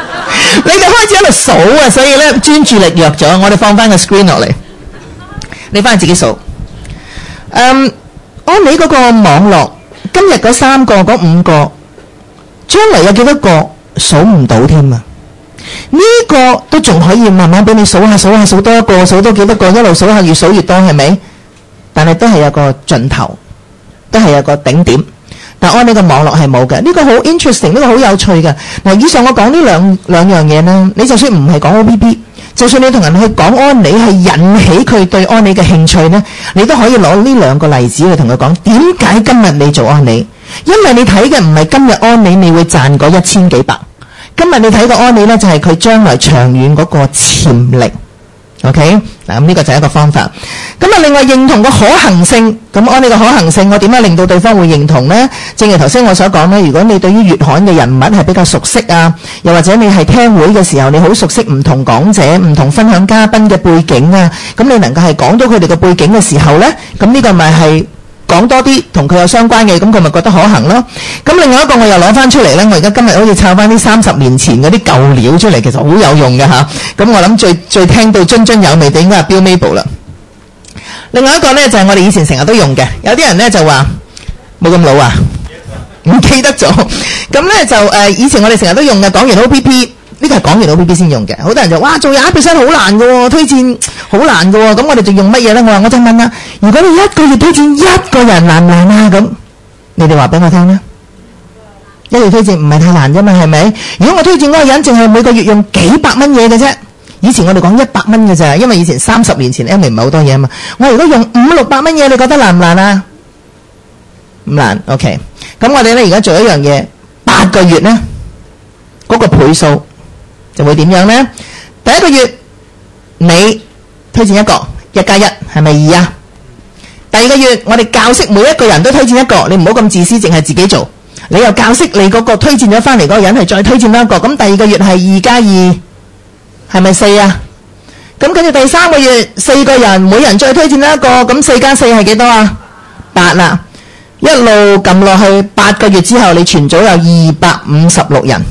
你哋開始喺度數啊，所以咧專注力弱咗。我哋放翻個 screen 落嚟，你翻去自己數。嗯，安妮嗰個網絡，今日嗰三個、嗰五個，將來有幾多個數唔到添啊？呢、這個都仲可以慢慢俾你數下數下數多一個，數多幾多個，一路數下越數越多，係咪？但係都係有個盡頭，都係有個頂點。但安妮個網絡係冇嘅，呢、這個好 interesting， 呢個好有趣嘅。嗱，以上我講呢兩兩樣嘢呢，你就算唔係講 O P P， 就算你同人去講安妮係引起佢對安妮嘅興趣呢，你都可以攞呢兩個例子去同佢講，點解今日你做安妮？因為你睇嘅唔係今日安妮你會賺嗰一千幾百。今日你睇個安妮呢，就係佢將來長遠嗰個潛力。OK， 嗱，咁呢個就係一個方法。咁啊，另外認同個可行性，咁安妮個可行性，我點樣令到對方會認同呢？正如頭先我所講呢，如果你對於月刊嘅人物係比較熟悉啊，又或者你係聽會嘅時候，你好熟悉唔同講者、唔同分享嘉賓嘅背景啊，咁你能夠係講到佢哋嘅背景嘅時候呢，咁呢個咪係講多啲同佢有相關嘅，咁佢咪覺得可行咯。咁另外一個我又攞翻出嚟咧，我而家今日好似抄翻啲三十年前嗰啲舊料出嚟，其實好有用嘅吓。咁我諗最最聽到津津有味嘅應該係 Bill Mabel 啦。另外一個咧就係、是、我哋以前成日都用嘅，有啲人咧就話冇咁老啊，唔記得咗。咁咧就誒、呃、以前我哋成日都用嘅，講完 O P P。呢個係講完 O P P 先用嘅，好多人就哇做廿一 percent 好難嘅喎，推薦好難嘅喎，咁我哋就用乜嘢咧？我話我就問啦，如果你一個月推薦一個人難唔難啊？咁你哋話俾我聽啦，一個月推薦唔係太難啫嘛，係咪？如果我推薦嗰個人淨係每個月用幾百蚊嘢嘅啫，以前我哋講一百蚊嘅咋，因為以前三十年前 Emily 唔係好多嘢啊嘛，我如果用五六百蚊嘢，你覺得難唔難啊？唔難 ，OK。咁我哋咧而家做一樣嘢，八個月咧嗰個倍數就會點樣呢？第一個月你推薦一個，一加一係咪二啊？第二個月我哋教識每一個人都推薦一個，你唔好咁自私，淨係自己做。你又教識你嗰個推薦咗翻嚟嗰個人係再推薦多一個，咁第二個月係二加二係咪四啊？咁跟住第三個月四個人每人再推薦多一個，咁四加四係幾多啊？八啦，一路撳落去，八個月之後你全組有二百五十六人。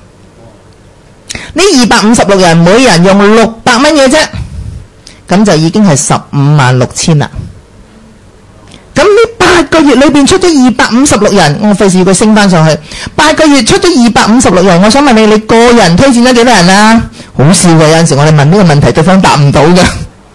呢二百五十六人每人用六百蚊嘢啫，咁就已經係十五萬六千啦。咁呢八個月裏邊出咗二百五十六人，我費事要佢升翻上去。八個月出咗二百五十六人，我想問你，你個人推薦咗幾多人啊？好笑嘅，有陣時我哋問呢個問題，對方答唔到嘅。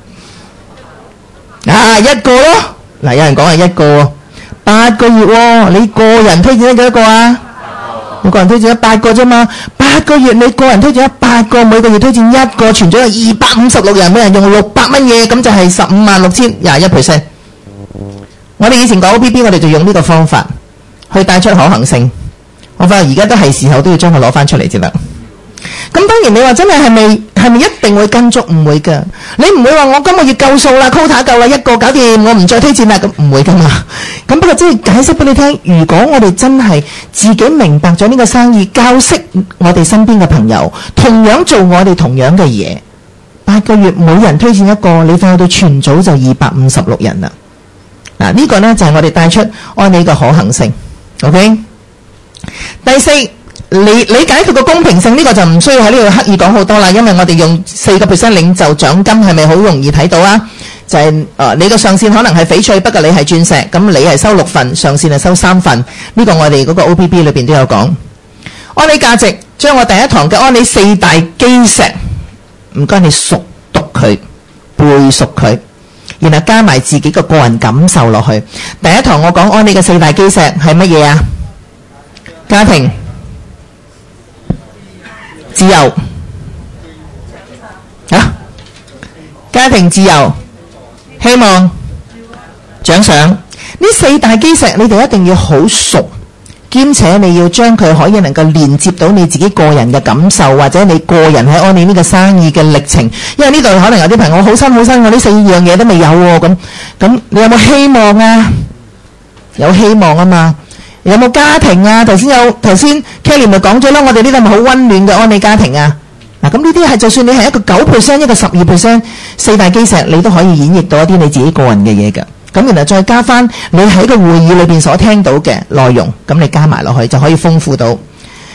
啊，一個咯，嗱，有人講係一個，八個月喎，你個人推薦咗幾多個啊？每個人推薦咗八個啫嘛，八個月你個人推薦咗八個，每個月推薦一個，全咗有二百五十六人，每人用六百蚊嘢，咁就係十五萬六千廿一 percent。我哋以前講 O P P， 我哋就用呢個方法去帶出可行性。我發覺而家都係時候都要將佢攞翻出嚟先啦。咁當然你話真係係咪係咪一定會跟足？唔會㗎。你唔會話我今個月夠數啦 ，quota 夠啦，一個搞掂，我唔再推薦啦，咁唔會㗎嘛。咁不過即係解釋俾你聽，如果我哋真係自己明白咗呢個生意，教識我哋身邊嘅朋友，同樣做我哋同樣嘅嘢，八個月每人推薦一個，你翻去到全組就二百五十六人啦。嗱，呢個呢就係我哋帶出安妮嘅可行性。OK， 第四。理理解佢個公平性，呢個就唔需要喺呢度刻意講好多啦，因為我哋用四個 percent 領袖獎金係咪好容易睇到啊？就係、是呃、你個上線可能係翡翠，不過你係鑽石，咁你係收六份，上線係收三份。呢、這個我哋嗰個 O P P 裏邊都有講。安妮價值，將我第一堂嘅安妮四大基石，唔該你熟讀佢，背熟佢，然後加埋自己嘅個人感受落去。第一堂我講安妮嘅四大基石係乜嘢啊？家庭。自由啊，家庭自由，希望，獎賞，呢四大基石你哋一定要好熟，兼且你要將佢可以能夠連接到你自己個人嘅感受，或者你個人喺安妮呢個生意嘅歷程。因為呢度可能有啲朋友好新好新，我呢四樣嘢都未有喎，咁咁你有冇希望啊？有希望啊嘛。有冇家庭啊？頭先有頭先 Kelly 咪講咗啦，我哋呢度咪好溫暖嘅安妮家庭啊！嗱，咁呢啲係就算你係一個九 percent 一個十二 percent 四大基石，你都可以演繹到一啲你自己個人嘅嘢㗎。咁然後再加翻你喺個會議裏邊所聽到嘅內容，咁你加埋落去就可以豐富到。激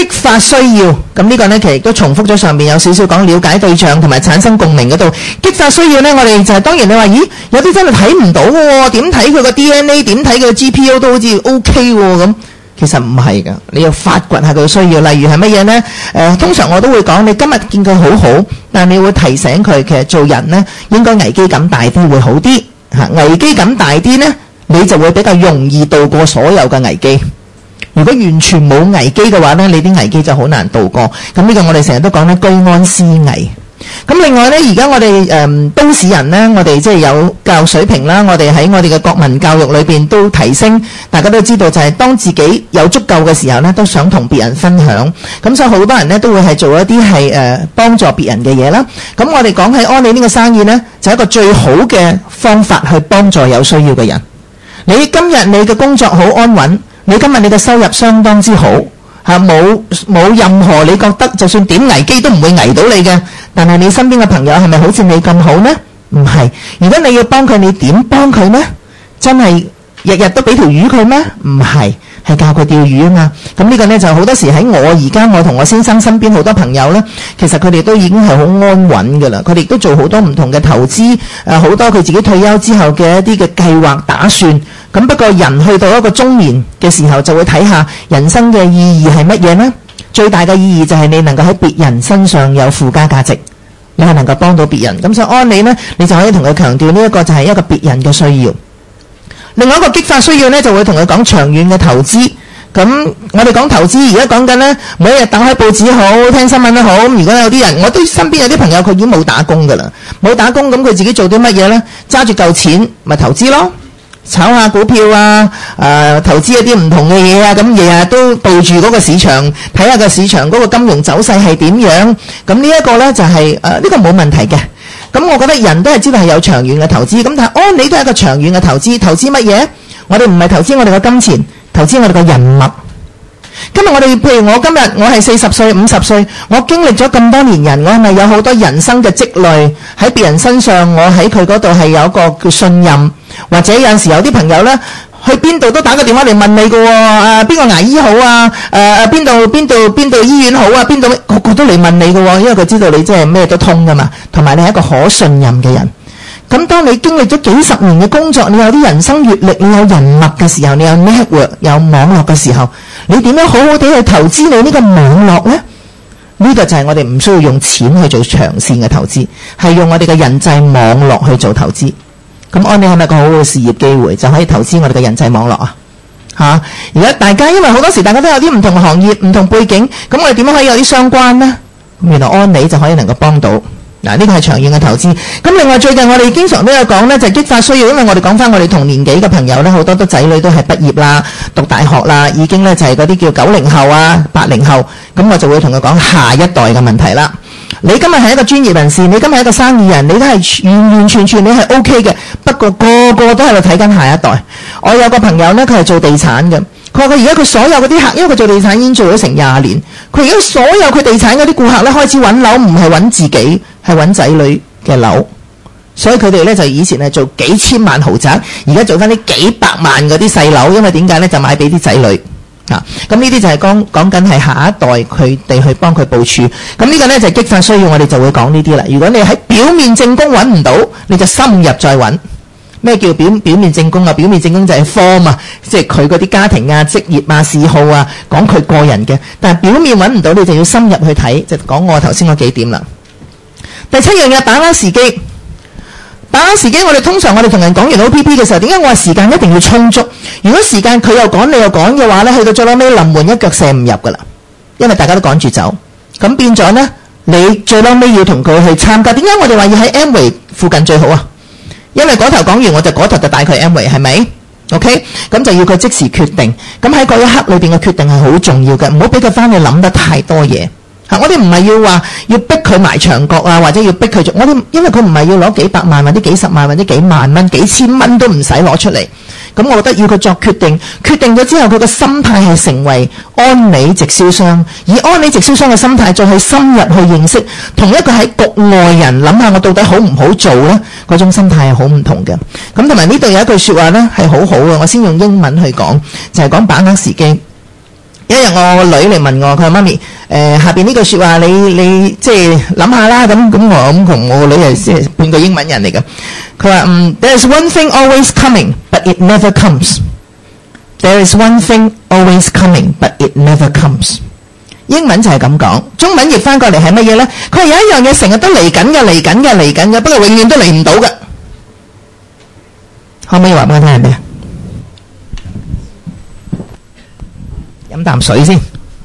激發需要，咁呢個呢，其實都重複咗上面有少少講了解對象同埋產生共鳴嗰度。激發需要呢，我哋就係、是、當然你話，咦，有啲真係睇唔到喎，點睇佢個 D N A， 點睇佢個 G P O 都好似 OK 喎咁。其實唔係㗎，你要發掘下佢嘅需要。例如係乜嘢呢？呃，通常我都會講，你今日見佢好好，但你會提醒佢，其實做人呢應該危機感大啲會好啲嚇。危機感大啲呢，你就會比較容易度過所有嘅危機。如果完全冇危機嘅話呢，你啲危機就好難度過。咁呢個我哋成日都講咧，居安思危。咁另外呢，而家我哋誒、嗯、都市人呢，我哋即係有教育水平啦，我哋喺我哋嘅國民教育裏邊都提升。大家都知道就係當自己有足夠嘅時候呢，都想同別人分享。咁所以好多人呢，都會係做一啲係誒幫助別人嘅嘢啦。咁我哋講喺安利呢個生意呢，就係一個最好嘅方法去幫助有需要嘅人。你今日你嘅工作好安穩，你今日你嘅收入相當之好嚇，冇冇任何你覺得就算點危機都唔會危到你嘅。但係你身邊嘅朋友係咪好似你咁好呢？唔係。如果你要幫佢，你點幫佢呢？真係日日都俾條魚佢咩？唔係，係教佢釣魚啊嘛。咁呢個呢，就好多時喺我而家我同我先生身邊好多朋友呢，其實佢哋都已經係好安穩㗎啦。佢哋都做好多唔同嘅投資，誒好多佢自己退休之後嘅一啲嘅計劃打算。咁不過人去到一個中年嘅時候，就會睇下人生嘅意義係乜嘢呢？最大嘅意義就係你能夠喺別人身上有附加價值，你係能夠幫到別人。咁所以安利呢，你就可以同佢強調呢一個就係一個別人嘅需要。另外一個激發需要呢，就會同佢講長遠嘅投資。咁我哋講投資，而家講緊呢，每一日打開報紙好，聽新聞都好。如果有啲人，我都身邊有啲朋友，佢已經冇打工㗎啦，冇打工，咁佢自己做啲乜嘢呢？揸住嚿錢咪投資咯。炒下股票啊，誒、呃、投資一啲唔同嘅嘢啊，咁日日都對住嗰個市場，睇下個市場嗰個金融走勢係點樣。咁呢一個呢，就係誒呢個冇問題嘅。咁我覺得人都係知道係有長遠嘅投資。咁但係安利都係一個長遠嘅投資。投資乜嘢？我哋唔係投資我哋嘅金錢，投資我哋嘅人脈。今日我哋譬如我今日我係四十歲、五十歲，我經歷咗咁多年人，我係咪有好多人生嘅積累喺別人身上？我喺佢嗰度係有一個叫信任。或者有陣時有啲朋友呢，去邊度都打個電話嚟問你嘅喎，啊邊個牙醫好啊？誒邊度邊度邊度醫院好啊？邊度個個都嚟問你嘅喎，因為佢知道你真係咩都通㗎嘛，同埋你係一個可信任嘅人。咁當你經歷咗幾十年嘅工作，你有啲人生閲歷，你有人脈嘅時候，你有 network 有網絡嘅時候，你點樣好好地去投資你呢個網絡呢？呢個就係我哋唔需要用錢去做長線嘅投資，係用我哋嘅人際網絡去做投資。咁安利係咪個好好嘅事業機會，就可以投資我哋嘅人際網絡啊？嚇！而家大家因為好多時大家都有啲唔同行業、唔同背景，咁我哋點樣可以有啲相關呢？原來安利就可以能夠幫到。嗱，呢個係長遠嘅投資。咁另外最近我哋經常都有講呢，就係激發需要，因為我哋講翻我哋同年紀嘅朋友呢，好多都仔女都係畢業啦、讀大學啦，已經呢就係嗰啲叫九零後啊、八零後，咁我就會同佢講下一代嘅問題啦。你今日係一個專業人士，你今日係一個生意人，你都係完完全全你係 OK 嘅。不過個個都喺度睇緊下一代。我有個朋友呢，佢係做地產嘅，佢話佢而家佢所有嗰啲客，因為佢做地產已經做咗成廿年，佢而家所有佢地產嗰啲顧客呢，開始揾樓，唔係揾自己，係揾仔女嘅樓。所以佢哋呢，就以前係做幾千萬豪宅，而家做翻啲幾百萬嗰啲細樓，因為點解呢？就買俾啲仔女。啊，咁呢啲就係講講緊係下一代佢哋去幫佢部署。咁呢個呢，就係激發需要，我哋就會講呢啲啦。如果你喺表面正宮揾唔到，你就深入再揾。咩叫表表面正宮啊？表面正宮就係 form 啊，即係佢嗰啲家庭啊、職業啊、嗜好啊，講佢個人嘅。但係表面揾唔到，你就要深入去睇，就講我頭先嗰幾點啦。第七樣嘢，把握時機。把握時機，我哋通常我哋同人講完 O P P 嘅時候，點解我話時間一定要充足？如果時間佢又趕你又趕嘅話呢，去到最後尾臨門一腳射唔入噶啦，因為大家都趕住走，咁變咗呢，你最後尾要同佢去參加。點解我哋話要喺 Amway 附近最好啊？因為嗰頭講完，我就嗰頭就帶佢 Amway，係咪 ？OK， 咁就要佢即時決定。咁喺嗰一刻裏邊嘅決定係好重要嘅，唔好俾佢翻去諗得太多嘢。我哋唔係要話要逼佢埋牆角啊，或者要逼佢做。我哋因為佢唔係要攞幾百萬或者幾十萬或者幾萬蚊、幾千蚊都唔使攞出嚟。咁我覺得要佢作決定，決定咗之後佢個心態係成為安理直銷商，以安理直銷商嘅心態再去深入去認識同一個喺局外人諗下我到底好唔好做呢？嗰種心態係好唔同嘅。咁同埋呢度有一句說話呢係好好嘅，我先用英文去講，就係講把握時機。 有一日我個女嚟問我，佢話媽咪，誒下邊呢句説話你你即係諗下啦，咁咁我咁同我個女係即係半個英文人嚟嘅。佢話嗯 ，There is one thing always coming, but it never comes. There is one thing always coming, but it never comes. 英文就係咁講，中文譯翻過嚟係乜嘢咧？佢話有一樣嘢成日都嚟緊嘅，嚟緊嘅，嚟緊嘅，不過永遠都嚟唔到嘅。可唔可以話俾我聽係咩啊？飲啖水先。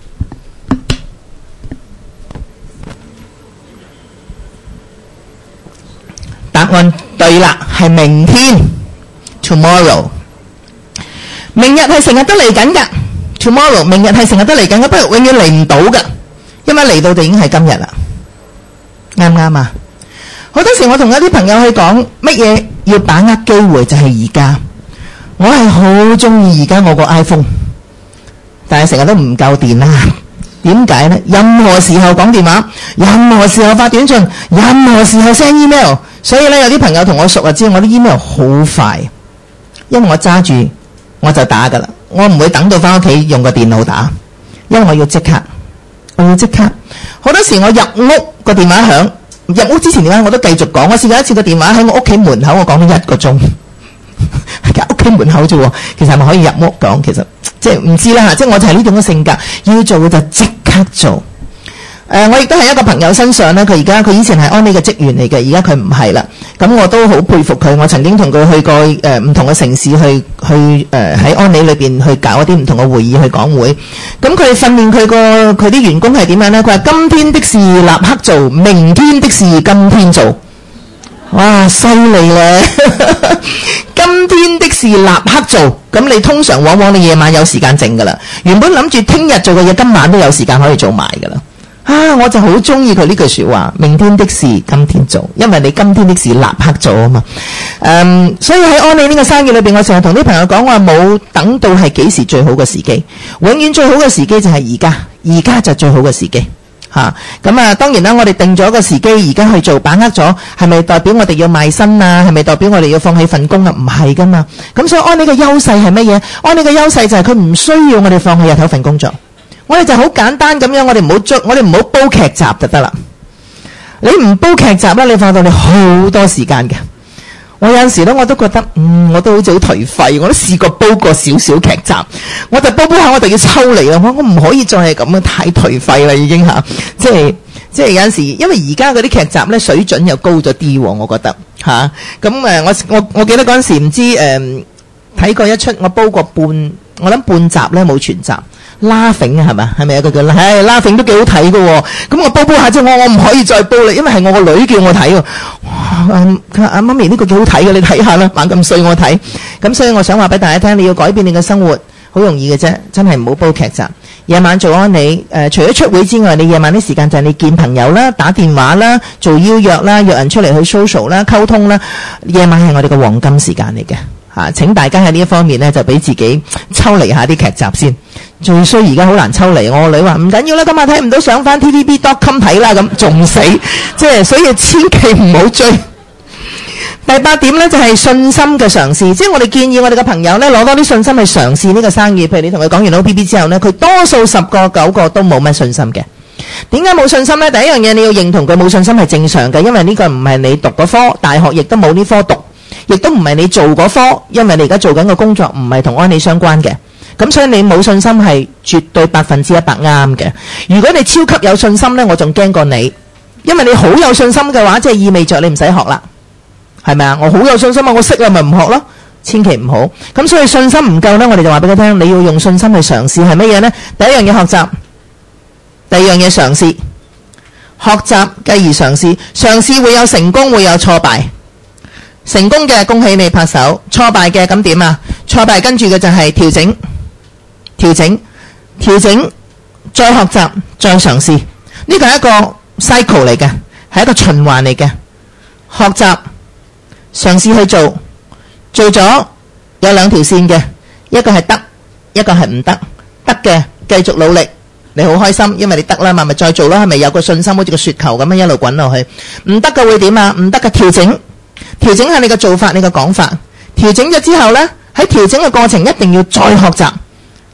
答案對啦，係明天 tomorrow。明日係成日都嚟緊㗎 tomorrow， 明日係成日都嚟緊嘅，不過永遠嚟唔到㗎，因為嚟到就已經係今日啦。啱唔啱啊？好多時我同一啲朋友去講乜嘢要把握機會，就係而家。我係好中意而家我個 iPhone。但係成日都唔夠電啦，點解呢？任何時候講電話，任何時候發短信，任何時候 send email， 所以咧有啲朋友同我熟啊，知道我啲 email 好快，因為我揸住我就打噶啦，我唔會等到翻屋企用個電腦打，因為我要即刻，我要即刻。好多時我入屋個電話響，入屋之前電話我都繼續講，我試過一次個電話喺我屋企門口，我講咗一個鐘，喺屋企門口啫喎，其實係咪可以入屋講？其實。即係唔知啦嚇，即係我就係呢種嘅性格，要做嘅就即刻做。誒、呃，我亦都係一個朋友身上咧，佢而家佢以前係安利嘅職員嚟嘅，而家佢唔係啦。咁我都好佩服佢，我曾經同佢去過誒唔、呃、同嘅城市去去誒喺、呃、安利裏邊去搞一啲唔同嘅會議去講會。咁佢訓練佢個佢啲員工係點樣咧？佢話今天的事立刻做，明天的事今天做。哇，犀利咧！今天的事立刻做，咁你通常往往你夜晚有時間剩噶啦。原本諗住聽日做嘅嘢，今晚都有時間可以做埋噶啦。啊，我就好中意佢呢句說話，明天的事今天做，因為你今天的事立刻做啊嘛。嗯，所以喺安利呢個生意裏邊，我成日同啲朋友講，我話冇等到係幾時最好嘅時機，永遠最好嘅時機就係而家，而家就最好嘅時機。吓，咁啊，當然啦，我哋定咗個時機，而家去做，把握咗，係咪代表我哋要賣身啊？係咪代表我哋要放棄份工啊？唔係噶嘛。咁所以安利嘅優勢係乜嘢？安利嘅優勢就係佢唔需要我哋放棄日頭份工作，我哋就好簡單咁樣，我哋唔好追，我哋唔好煲劇集就得啦。你唔煲劇集咧，你放到你好多時間嘅。我有陣時咧，我都覺得，嗯，我都好似好頹廢。我都試過煲過少少劇集，我就煲煲下，我就要抽離啦。我我唔可以再係咁樣，太頹廢啦已經嚇。即係即係有陣時，因為而家嗰啲劇集咧水準又高咗啲喎，我覺得嚇。咁誒，我我我記得嗰陣時唔知誒睇過一出，我煲過半，我諗半集咧冇全集。Laughing 啊，係咪？係咪有個叫唉 Laughing 都幾好睇嘅喎。咁我煲煲下之後，我我唔可以再煲啦，因為係我個女叫我睇喎。佢話阿媽咪呢個幾好睇嘅，你睇下啦，猛咁碎我睇。咁所以我想話俾大家聽，你要改變你嘅生活，好容易嘅啫，真係唔好煲劇集。夜晚做安利，誒、呃，除咗出會之外，你夜晚啲時間就係你見朋友啦、打電話啦、做邀約啦、約人出嚟去 social 啦、溝通啦。夜晚係我哋嘅黃金時間嚟嘅。嚇、啊！請大家喺呢一方面咧，就俾自己抽離下啲劇集先。最衰而家好難抽離，我個女話唔緊要啦，今日睇唔到上翻 T V B dot com 睇啦，咁仲死，即係所以千祈唔好追。第八點咧就係、是、信心嘅嘗試，即係我哋建議我哋嘅朋友咧攞多啲信心去嘗試呢個生意。譬如你同佢講完 O P P 之後咧，佢多數十個九個都冇乜信心嘅。點解冇信心咧？第一樣嘢你要認同佢冇信心係正常嘅，因為呢個唔係你讀嗰科，大學亦都冇呢科讀。亦都唔係你做嗰科，因為你而家做緊嘅工作唔係同安利相關嘅，咁所以你冇信心係絕對百分之一百啱嘅。如果你超級有信心呢，我仲驚過你，因為你好有信心嘅話，即係意味着你唔使學啦，係咪啊？我好有信心啊，我識啦咪唔學咯，千祈唔好。咁所以信心唔夠呢，我哋就話俾佢聽，你要用信心去嘗試係乜嘢呢？第一樣嘢學習，第二樣嘢嘗試，學習繼而嘗試，嘗試會有成功會有挫敗。成功嘅恭喜你拍手，挫敗嘅咁點啊？挫敗跟住嘅就係調整、調整、調整，再學習、再嘗試。呢個係一個 cycle 嚟嘅，係一個循環嚟嘅。學習、嘗試去做，做咗有兩條線嘅，一個係得，一個係唔得。得嘅繼續努力，你好開心，因為你得啦嘛，咪再做啦，係咪有個信心好似個雪球咁樣一路滾落去？唔得嘅會點啊？唔得嘅調整。調整下你嘅做法，你嘅講法。調整咗之後呢，喺調整嘅過程一定要再學習，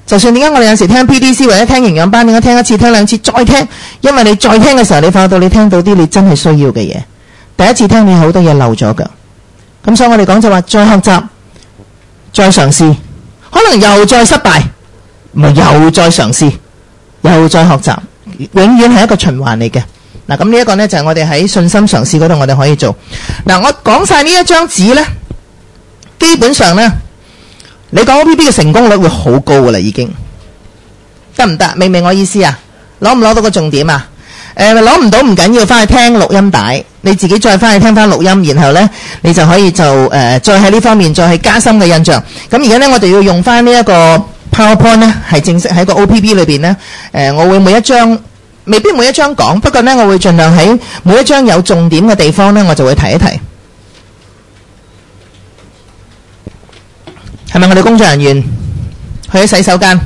就算點解我哋有時聽 P D C 或者聽營養班，點解聽一次聽兩次再聽？因為你再聽嘅時候，你發覺到你聽到啲你真係需要嘅嘢。第一次聽你好多嘢漏咗㗎。咁所以我哋講就話再學習，再嘗試，可能又再失敗，咪又再嘗試，又再學習，永遠係一個循環嚟嘅。嗱，咁呢一個呢，就係我哋喺信心嘗試嗰度我哋可以做。嗱，我講晒呢一張紙呢，基本上呢，你講 O P P 嘅成功率會好高噶啦，已經得唔得？明唔明我意思啊？攞唔攞到個重點啊？誒，攞唔到唔緊要，翻去聽錄音帶，你自己再翻去聽翻錄音，然後呢，你就可以就誒、呃、再喺呢方面再去加深嘅印象。咁而家呢，我哋要用翻呢一個 PowerPoint 呢，係正式喺個 O P P 裏邊呢。誒、呃，我會每一張。未必每一張講，不過呢，我會盡量喺每一張有重點嘅地方呢，我就會提一提。係咪我哋工作人員去咗洗手間？呢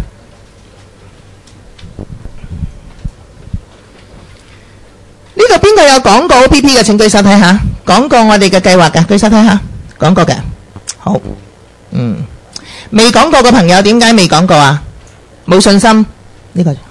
個邊個有講過 O P P 嘅？請舉手睇下。講過我哋嘅計劃嘅，舉手睇下。講過嘅，好。嗯，未講過嘅朋友點解未講過啊？冇信心呢個。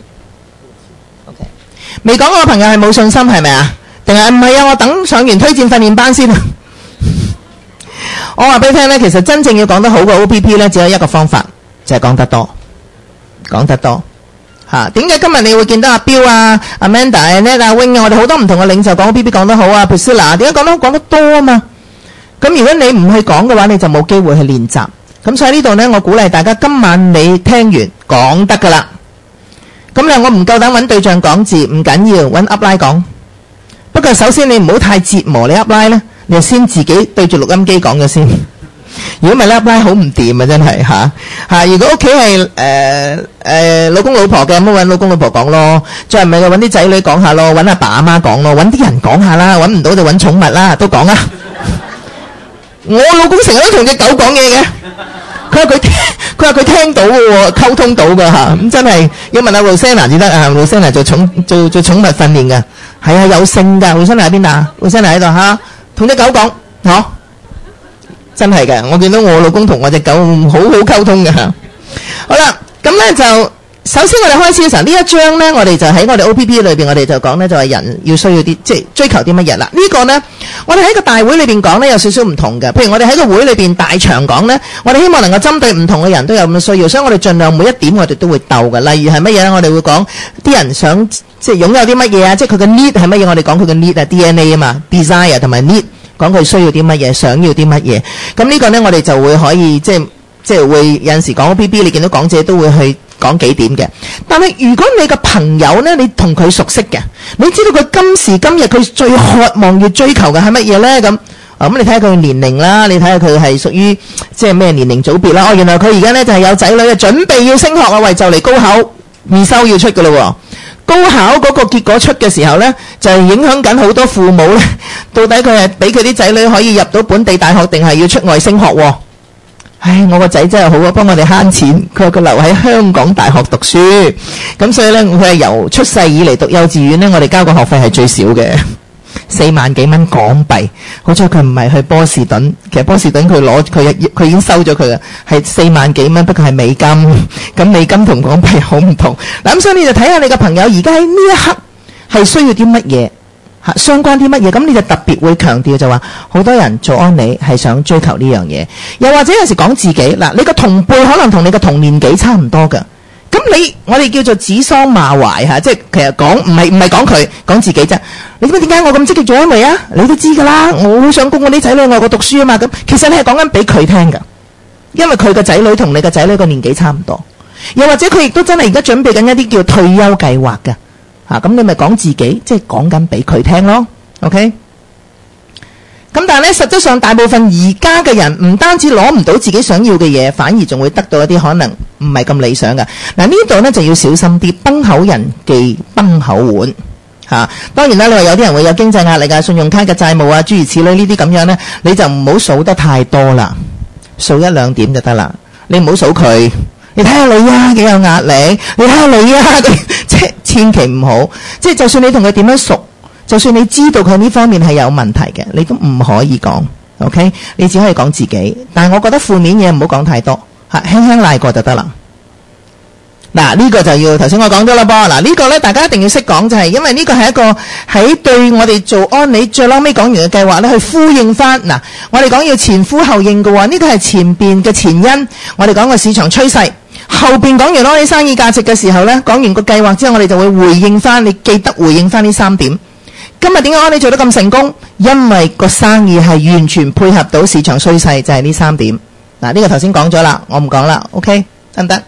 未講過嘅朋友係冇信心係咪啊？定係唔係啊？我等上完推薦訓練班先啊！我話俾你聽呢，其實真正要講得好嘅 O P P 呢，只有一個方法，就係、是、講得多，講得多嚇。點、啊、解今日你會見到阿標啊、阿 Amanda 啊、Ned 啊、Wing 啊，我哋好多唔同嘅領袖講 O P P 講得好啊 Priscilla 點解講得講得多啊嘛？咁如果你唔去講嘅話，你就冇機會去練習。咁所以呢度呢，我鼓勵大家今晚你聽完講得噶啦。咁咧，我唔夠膽揾對象講字，唔緊要，揾 upline 講。不過首先你唔好太折磨你 upline 咧，你就先自己對住錄音機講咗先。如果唔係 upline 好唔掂啊，真係嚇嚇。如果屋企係誒誒老公老婆嘅，咁揾老公老婆講咯。再唔係就揾啲仔女講下咯，揾阿爸阿媽講咯，揾啲人講下啦。揾唔到就揾寵物啦，都講啊。我老公成日都同隻狗講嘢嘅。佢話佢聽，佢話佢聽到嘅喎，溝通到嘅嚇，咁真係要問下 Rosanna 至得啊 ，Rosanna 做寵做做寵物訓練嘅，係啊有性㗎 ，Rosanna 喺邊度啊 ？Rosanna 喺度嚇，同隻狗講，嗬，真係嘅，我見到我老公同我隻狗好好溝通嘅嚇。好啦，咁咧就。首先我哋開始嘅時候，呢一章呢，我哋就喺我哋 O P P 裏邊，我哋就講呢，就係人要需要啲，即係追求啲乜嘢啦。呢個呢，我哋喺個大會裏邊講呢，有少少唔同嘅。譬如我哋喺個會裏邊大場講呢，我哋希望能夠針對唔同嘅人都有咁嘅需要，所以我哋盡量每一點我哋都會鬥嘅。例如係乜嘢呢？我哋會講啲人想即係擁有啲乜嘢啊，即係佢嘅 need 係乜嘢？我哋講佢嘅 need 啊 ，D N A 啊嘛 ，desire 同埋 need，講佢需要啲乜嘢，想要啲乜嘢。咁呢個呢，我哋就會可以即係即係會有陣時講 O P P，你見到講者都會去。講幾點嘅，但係如果你個朋友呢，你同佢熟悉嘅，你知道佢今時今日佢最渴望要追求嘅係乜嘢呢？咁啊咁你睇下佢嘅年齡啦，你睇下佢係屬於即係咩年齡組別啦？哦，原來佢而家呢就係、是、有仔女啊，準備要升學啊，為就嚟高考二收要出噶咯。高考嗰個結果出嘅時候呢，就係、是、影響緊好多父母呢，到底佢係俾佢啲仔女可以入到本地大學，定係要出外升學？唉，我個仔真係好啊，幫我哋慳錢。佢話佢留喺香港大學讀書，咁所以呢，佢係由出世以嚟讀幼稚園呢，我哋交個學費係最少嘅，四萬幾蚊港幣。好彩佢唔係去波士頓，其實波士頓佢攞佢佢已經收咗佢啦，係四萬幾蚊，不過係美金。咁美金同港幣好唔同。嗱，咁所以你就睇下你個朋友而家喺呢一刻係需要啲乜嘢。相關啲乜嘢，咁你就特別會強調就話，好多人做安利係想追求呢樣嘢，又或者有時講自己嗱，你個同輩可能同你個同年紀差唔多㗎，咁你我哋叫做指桑罵槐嚇，即係其實講唔係唔係講佢講自己啫。你知唔知點解我咁積極做安利啊？你都知㗎啦，我好想供我啲仔女外國讀書啊嘛。咁其實你係講緊俾佢聽㗎，因為佢個仔女同你個仔女個年紀差唔多，又或者佢亦都真係而家準備緊一啲叫退休計劃㗎。啊，咁你咪講自己，即係講緊俾佢聽咯 ，OK？咁但係咧，實質上大部分而家嘅人唔單止攞唔到自己想要嘅嘢，反而仲會得到一啲可能唔係咁理想嘅。嗱，呢度咧就要小心啲，崩口人忌崩口碗嚇、啊。當然啦，你話有啲人會有經濟壓力啊、信用卡嘅債務啊，諸如此類呢啲咁樣咧，你就唔好數得太多啦，數一兩點就得啦。你唔好數佢。你睇下你啊，幾有壓力！你睇下你啊，即係千祈唔好，即係就算你同佢點樣熟，就算你知道佢呢方面係有問題嘅，你都唔可以講 ，OK？ 你只可以講自己，但係我覺得負面嘢唔好講太多，嚇輕輕賴過就得啦。 嗱，呢個就要頭先我講咗啦噃。嗱，呢個咧大家一定要識講，就係因為呢個係一個喺對我哋做安理最撈尾講完嘅計劃咧，去呼應翻。嗱，我哋講要前呼後應嘅喎，呢個係前邊嘅前因。我哋講個市場趨勢，後邊講完安理生意價值嘅時候咧，講完個計劃之後，我哋就會回應翻。你記得回應翻呢三點。今日點解安理做得咁成功？因為個生意係完全配合到市場趨勢，就係呢三點。嗱，呢個頭先講咗啦，我唔講啦。OK， 得唔得？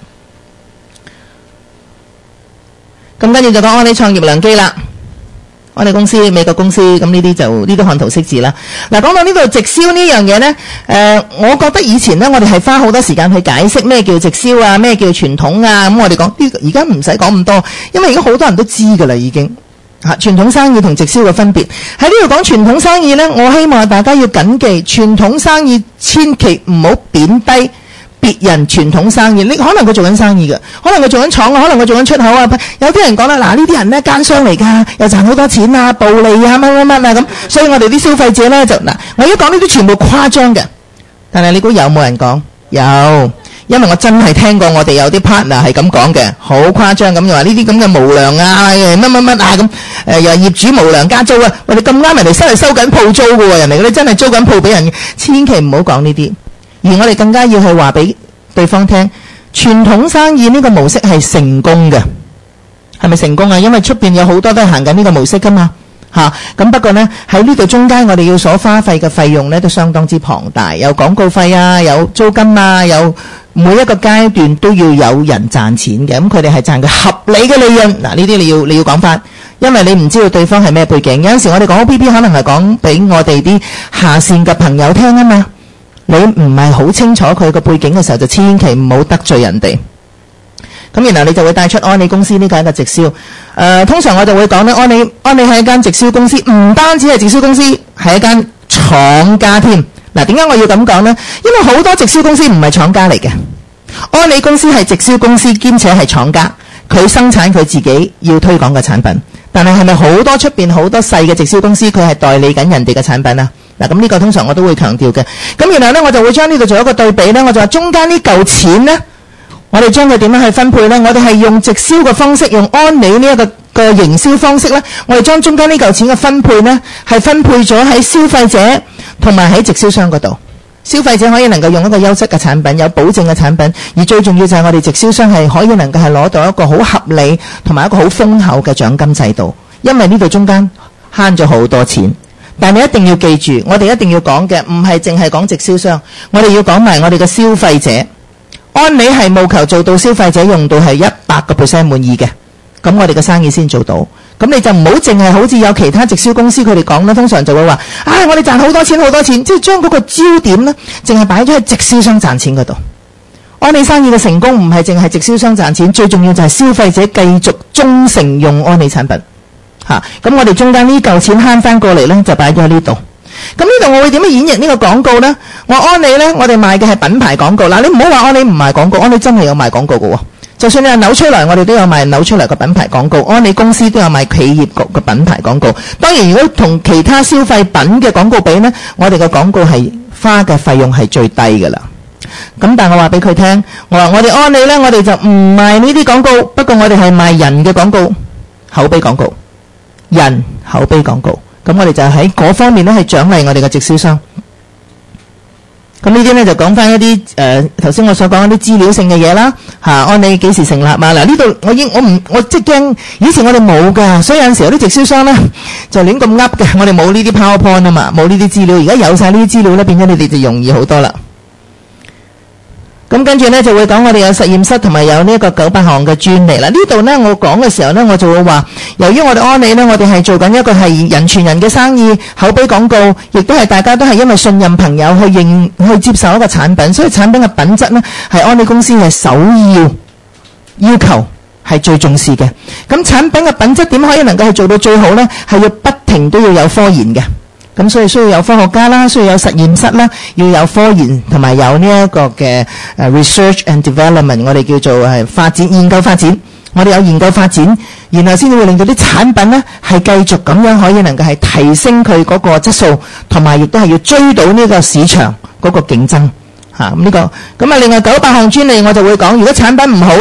咁跟住就講安理創業良機啦，安理公司、美國公司，咁呢啲就呢啲看圖識字啦。嗱，講到呢度直銷呢樣嘢呢，誒、呃，我覺得以前呢，我哋係花好多時間去解釋咩叫直銷啊，咩叫傳統啊。咁我哋講呢，而家唔使講咁多，因為而家好多人都知噶啦，已經吓傳統生意同直銷嘅分別。喺呢度講傳統生意呢，我希望大家要謹記，傳統生意千祈唔好貶低別人傳統生意。你可能佢做緊生意嘅，可能佢做緊廠啊，可能佢做緊出口啊。有啲人講啦，嗱，呢啲人咧奸商嚟㗎，又賺好多錢啊，暴利啊，乜乜乜啊咁。所以我哋啲消費者咧就嗱，我而家講呢啲全部誇張嘅。但係你估有冇人講？有，因為我真係聽過我哋有啲 partner 係咁講嘅，好誇張咁，又話呢啲咁嘅無良啊，乜乜乜啊咁，誒又業主無良加租啊。我哋咁啱人哋收係收緊鋪租嘅喎，人哋嗰啲真係租緊鋪俾人嘅，千祈唔好講呢啲。而我哋更加要去話俾對方聽，傳統生意呢個模式係成功嘅，係咪成功啊？因為出邊有好多都係行緊呢個模式噶嘛，吓、啊、咁不過呢，喺呢度中間我哋要所花費嘅費用呢都相當之龐大，有廣告費啊，有租金啊，有每一個階段都要有人賺錢嘅，咁佢哋係賺嘅合理嘅利潤。嗱，呢啲你要你要講翻，因為你唔知道對方係咩背景，有陣時我哋講 O P P 可能係講俾我哋啲下線嘅朋友聽啊嘛。你唔係好清楚佢個背景嘅時候，就千祈唔好得罪人哋。咁然後你就會帶出安理公司呢個係一個直銷。誒、呃，通常我就會講咧，安理安理係一間直銷公司，唔單止係直銷公司，係一間廠家添。嗱，點解我要咁講呢？因為好多直銷公司唔係廠家嚟嘅，安理公司係直銷公司兼且係廠家，佢生產佢自己要推廣嘅產品。但係係咪好多出邊好多細嘅直銷公司佢係代理緊人哋嘅產品啊？嗱，咁呢個通常我都會強調嘅。咁然後呢，我就會將呢度做一個對比呢，我就話中間呢嚿錢呢，我哋將佢點樣去分配呢？我哋係用直銷嘅方式，用安理呢一個個營銷方式呢，我哋將中間呢嚿錢嘅分配呢，係分配咗喺消費者同埋喺直銷商嗰度。消費者可以能夠用一個優質嘅產品，有保證嘅產品，而最重要就係我哋直銷商係可以能夠係攞到一個好合理同埋一個好豐厚嘅獎金制度，因為呢度中間慳咗好多錢。但你一定要記住，我哋一定要講嘅唔係淨係講直銷商，我哋要講埋我哋嘅消費者。安理係務求做到消費者用到係一百個 percent 滿意嘅，咁我哋嘅生意先做到。咁你就唔好淨係好似有其他直銷公司佢哋講啦，通常就會話，唉、哎，我哋賺好多錢好多錢，即係將嗰個焦點呢，淨係擺咗喺直銷商賺錢嗰度。安理生意嘅成功唔係淨係直銷商賺錢，最重要就係消費者繼續忠誠用安理產品。吓、啊，咁我哋中間呢嚿錢慳翻過嚟呢，就擺咗喺呢度。咁呢度我會點樣演繹呢個廣告呢？我安理呢，我哋賣嘅係品牌廣告。嗱，你唔好話安理唔賣廣告，安理真係有賣廣告嘅喎。就算你係扭出嚟，我哋都有賣扭出嚟嘅品牌廣告。安理公司都有賣企業局嘅品牌廣告。當然，如果同其他消費品嘅廣告比呢，我哋嘅廣告係花嘅費用係最低㗎啦。咁但係我話俾佢聽，我話我哋安理呢，我哋就唔賣呢啲廣告，不過我哋係賣人嘅廣告，口碑廣告。人口碑廣告，咁我哋就喺嗰方面咧係獎勵我哋嘅直銷商。咁呢啲咧就講翻一啲誒頭先我所講一啲資料性嘅嘢啦嚇，安理幾時成立啊？嗱，呢度我已我唔我即係驚以前我哋冇㗎，所以有陣時有啲直銷商咧就亂咁噏嘅，我哋冇呢啲 PowerPoint 啊嘛，冇呢啲資料，而家有晒呢啲資料咧，變咗你哋就容易好多啦。咁跟住呢就會講我哋有實驗室同埋有呢一個九百項嘅專利啦。呢度呢我講嘅時候呢，我就會話，由於我哋安理呢，我哋係做緊一個係人傳人嘅生意，口碑廣告，亦都係大家都係因為信任朋友去認去接受一個產品，所以產品嘅品質呢係安理公司係首要要求係最重視嘅。咁產品嘅品質點可以能夠去做到最好呢？係要不停都要有科研嘅。咁所以需要有科學家啦，需要有實驗室啦，要有科研同埋有呢一個嘅 research and development， 我哋叫做係發展研究發展。我哋有研究發展，然後先會令到啲產品呢係繼續咁樣可以能夠係提升佢嗰個質素，同埋亦都係要追到呢個市場嗰個競爭嚇。咁呢個咁啊，另外九百項專利我就會講，如果產品唔好呢，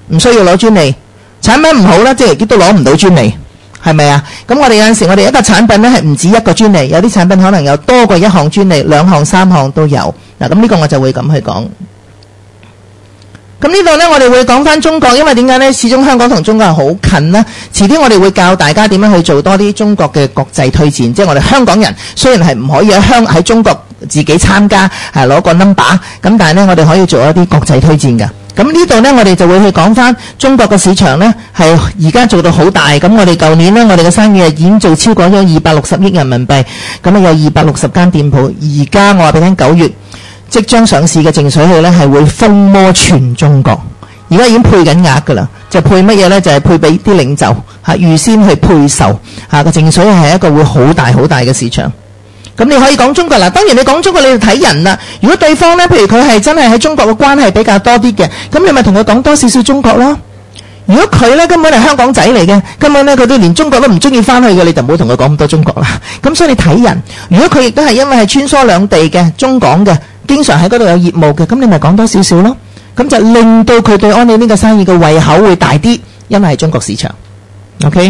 唔需要攞專利，產品唔好啦，即係亦都攞唔到專利，係咪啊？咁我哋有陣時我哋一個產品咧係唔止一個專利，有啲產品可能有多過一項專利，兩項三項都有。嗱，咁呢個我就會咁去講。咁呢度呢，我哋會講翻中國，因為點解呢？始終香港同中國係好近啦。遲啲我哋會教大家點樣去做多啲中國嘅國際推薦，即係我哋香港人雖然係唔可以喺香喺中國自己參加係攞個 number， 咁但係呢，我哋可以做一啲國際推薦㗎。咁呢度呢，我哋就會去講翻中國嘅市場呢，係而家做到好大。咁我哋舊年呢，我哋嘅生意係已經做超過咗二百六十億人民幣，咁啊有二百六十間店鋪。而家我話俾你聽，九月即將上市嘅淨水器呢係會風靡全中國，而家已經配緊額㗎啦。就配乜嘢呢？就係、是、配俾啲領袖嚇，預先去配售嚇個淨水器係一個會好大好大嘅市場。咁你可以講中國嗱，當然你講中國你要睇人啦。如果對方呢，譬如佢係真係喺中國嘅關係比較多啲嘅，咁你咪同佢講多少少中國咯。如果佢呢根本係香港仔嚟嘅，根本呢佢都連中國都唔中意翻去嘅，你就唔好同佢講咁多中國啦。咁所以你睇人，如果佢亦都係因為係穿梭兩地嘅中港嘅，經常喺嗰度有業務嘅，咁你咪講多少少咯。咁就令到佢對安利呢個生意嘅胃口會大啲，因為係中國市場。OK。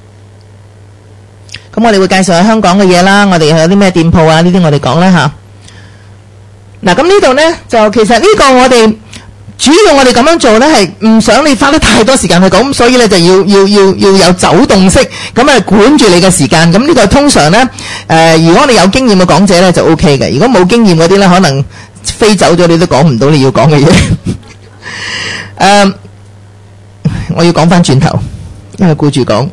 咁我哋會介紹下香港嘅嘢啦，我哋有啲咩店鋪啊，呢啲我哋講啦吓。嗱，咁呢度呢，就其實呢個我哋主要我哋咁樣做呢，係唔想你花得太多時間去講，所以呢就要要要要有走動式咁啊管住你嘅時間。咁呢個通常呢，誒、呃，如果你有經驗嘅講者呢，就 O K 嘅，如果冇經驗嗰啲呢，可能飛走咗你都講唔到你要講嘅嘢。誒、呃，我要講翻轉頭，因為顧住講。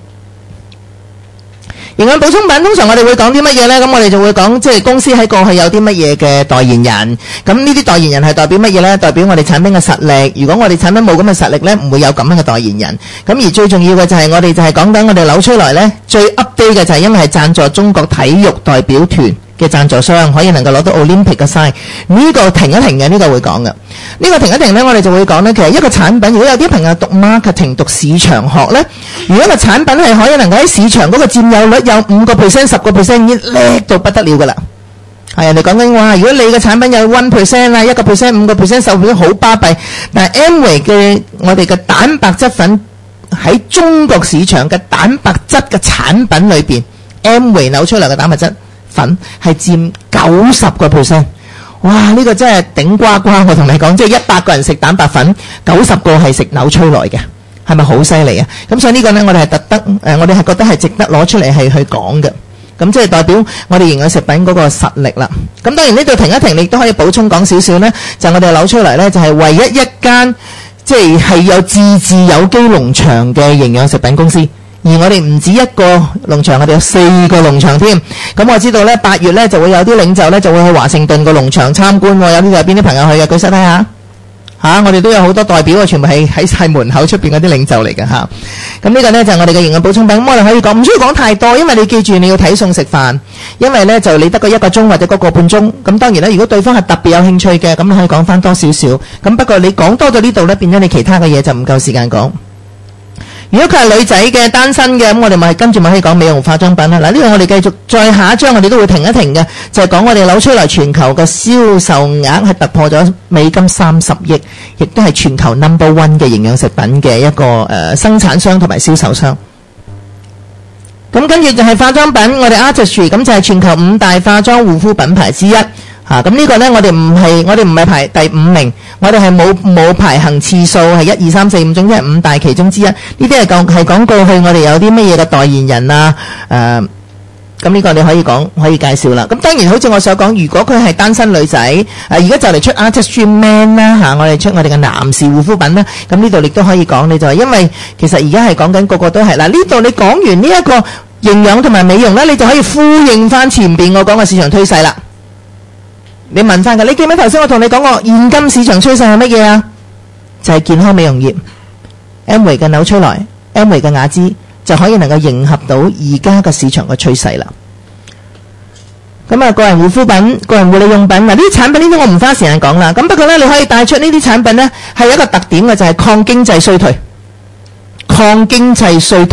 營養補充品通常我哋會講啲乜嘢呢？咁我哋就會講即係公司喺過去有啲乜嘢嘅代言人。咁呢啲代言人係代表乜嘢呢？代表我哋產品嘅實力。如果我哋產品冇咁嘅實力呢，唔會有咁樣嘅代言人。咁而最重要嘅就係我哋就係講緊我哋扭出來呢，最 update 嘅就係因為係贊助中國體育代表團嘅贊助商，可以能夠攞到 Olympic 嘅 sign。呢個停一停嘅，呢個會講嘅。呢個停一停呢，我哋就會講呢，其實一個產品，如果有啲朋友讀 marketing 讀市場學呢，如果個產品係可以能夠喺市場嗰個佔有率有五個 percent、十個 percent 已經叻到不得了㗎啦。係人哋講緊話，如果你嘅產品有 one percent 啊、一個 percent、五個 percent、十個 percent 好巴閉，但係 Amway 嘅我哋嘅蛋白質粉喺中國市場嘅蛋白質嘅產品裏邊 ，Amway 扭出嚟嘅蛋白質粉係佔九十個 percent。哇！呢、這個真係頂呱呱，我同你講，即係一百個人食蛋白粉，九十個係食紐崔萊嘅，係咪好犀利啊？咁所以呢個呢，我哋係特登誒，我哋係覺得係值得攞出嚟係去講嘅。咁即係代表我哋營養食品嗰個實力啦。咁當然呢度停一停，你都可以補充講少少呢，就我哋紐崔萊呢，就係、是、唯一一間即係係有自製有機農場嘅營養食品公司。而我哋唔止一個農場，我哋有四個農場添。咁我知道呢，八月呢就會有啲領袖呢就會去華盛頓個農場參觀。有啲係邊啲朋友去嘅？舉手睇下嚇。我哋都有好多代表，全部係喺晒門口出邊嗰啲領袖嚟嘅嚇。咁呢個呢就係、是、我哋嘅營養補充品。咁我哋可以講，唔需要講太多，因為你記住你要睇餸食飯。因為呢就你得個一個鐘或者嗰個半鐘。咁當然啦，如果對方係特別有興趣嘅，咁你可以講翻多少少。咁不過你講多咗呢度呢，變咗你其他嘅嘢就唔夠時間講。如果佢係女仔嘅單身嘅，咁我哋咪跟住咪可以講美容化妝品啦。嗱，呢個我哋繼續再下一章，我哋都會停一停嘅，就係、是、講我哋扭出嚟全球嘅銷售額係突破咗美金三十億，亦都係全球 number one 嘅營養食品嘅一個誒、呃、生產商同埋銷售商。咁跟住就係化妝品，我哋 Artistry 咁就係全球五大化妝護膚品牌之一。嚇，咁呢個呢，我哋唔係我哋唔係排第五名，我哋係冇冇排行次數，係一二三四五種，即係五大其中之一。呢啲係講係講過去我哋有啲乜嘢嘅代言人啊，誒，咁呢個你可以講可以介紹啦。咁當然好似我所講，如果佢係單身女仔，誒而家就嚟出 Artistry Man 啦嚇，我哋出我哋嘅男士護膚品啦。咁呢度你都可以講，你就係因為其實而家係講緊個個都係嗱，呢度你講完呢一個營養同埋美容呢，你就可以呼應翻前邊我講嘅市場趨勢啦。你問翻佢，你記唔記得頭先我同你講過現今市場趨勢係乜嘢啊？就係、是、健康美容業 ，Amway 嘅紐崔萊 ，Amway 嘅雅姿就可以能夠迎合到而家嘅市場嘅趨勢啦。咁啊，個人護膚品、個人護理用品嗱，呢啲產品呢啲我唔花時間講啦。咁不過呢，你可以帶出呢啲產品呢，係有一個特點嘅，就係、是、抗經濟衰退。抗經濟衰退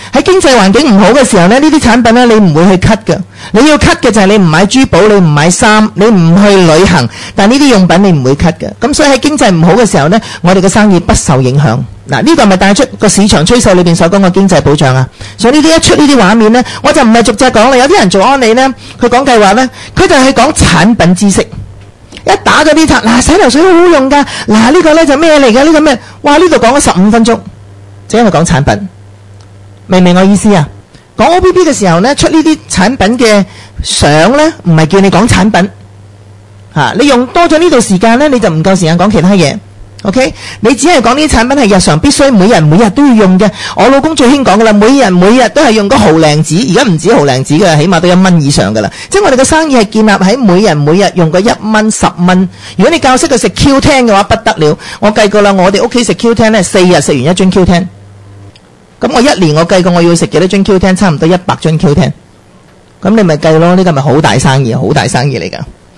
喺經濟環境唔好嘅時候咧，呢啲產品咧你唔會去 cut 嘅。你要 cut 嘅就係你唔買珠寶，你唔買衫，你唔去旅行，但呢啲用品你唔會 cut 嘅。咁所以喺經濟唔好嘅時候咧，我哋嘅生意不受影響。嗱，呢個係咪帶出個市場趨勢裏邊所講嘅經濟保障啊？所以呢啲一出呢啲畫面咧，我就唔係逐隻講啦。有啲人做安利咧，佢講計劃咧，佢就係講產品知識。一打咗呢塔，嗱，洗頭水好好用噶，嗱，呢個咧就咩嚟㗎？呢個咩？哇！呢度講咗十五分鐘，就因為講產品，明唔明我意思啊？講 O P P 嘅時候咧，出呢啲產品嘅相咧，唔係叫你講產品嚇、啊，你用多咗呢度時間咧，你就唔夠時間講其他嘢。OK， 你只係講呢啲產品係日常必須，每人每日都要用嘅。我老公最興講噶啦，每人每日都係用個毫零紙，而家唔止毫零紙嘅，起碼都一蚊以上噶啦。即係我哋嘅生意係建立喺每人每日用個一蚊十蚊。如果你教識佢食 Q 十嘅話，不得了。我計過啦，我哋屋企食 Q 十咧，四日食完一樽 Q 十。咁我一年我計過我要食幾多樽 Q 十，差唔多一百樽 Q 十。咁你咪計咯，呢個咪好大生意，好大生意嚟噶。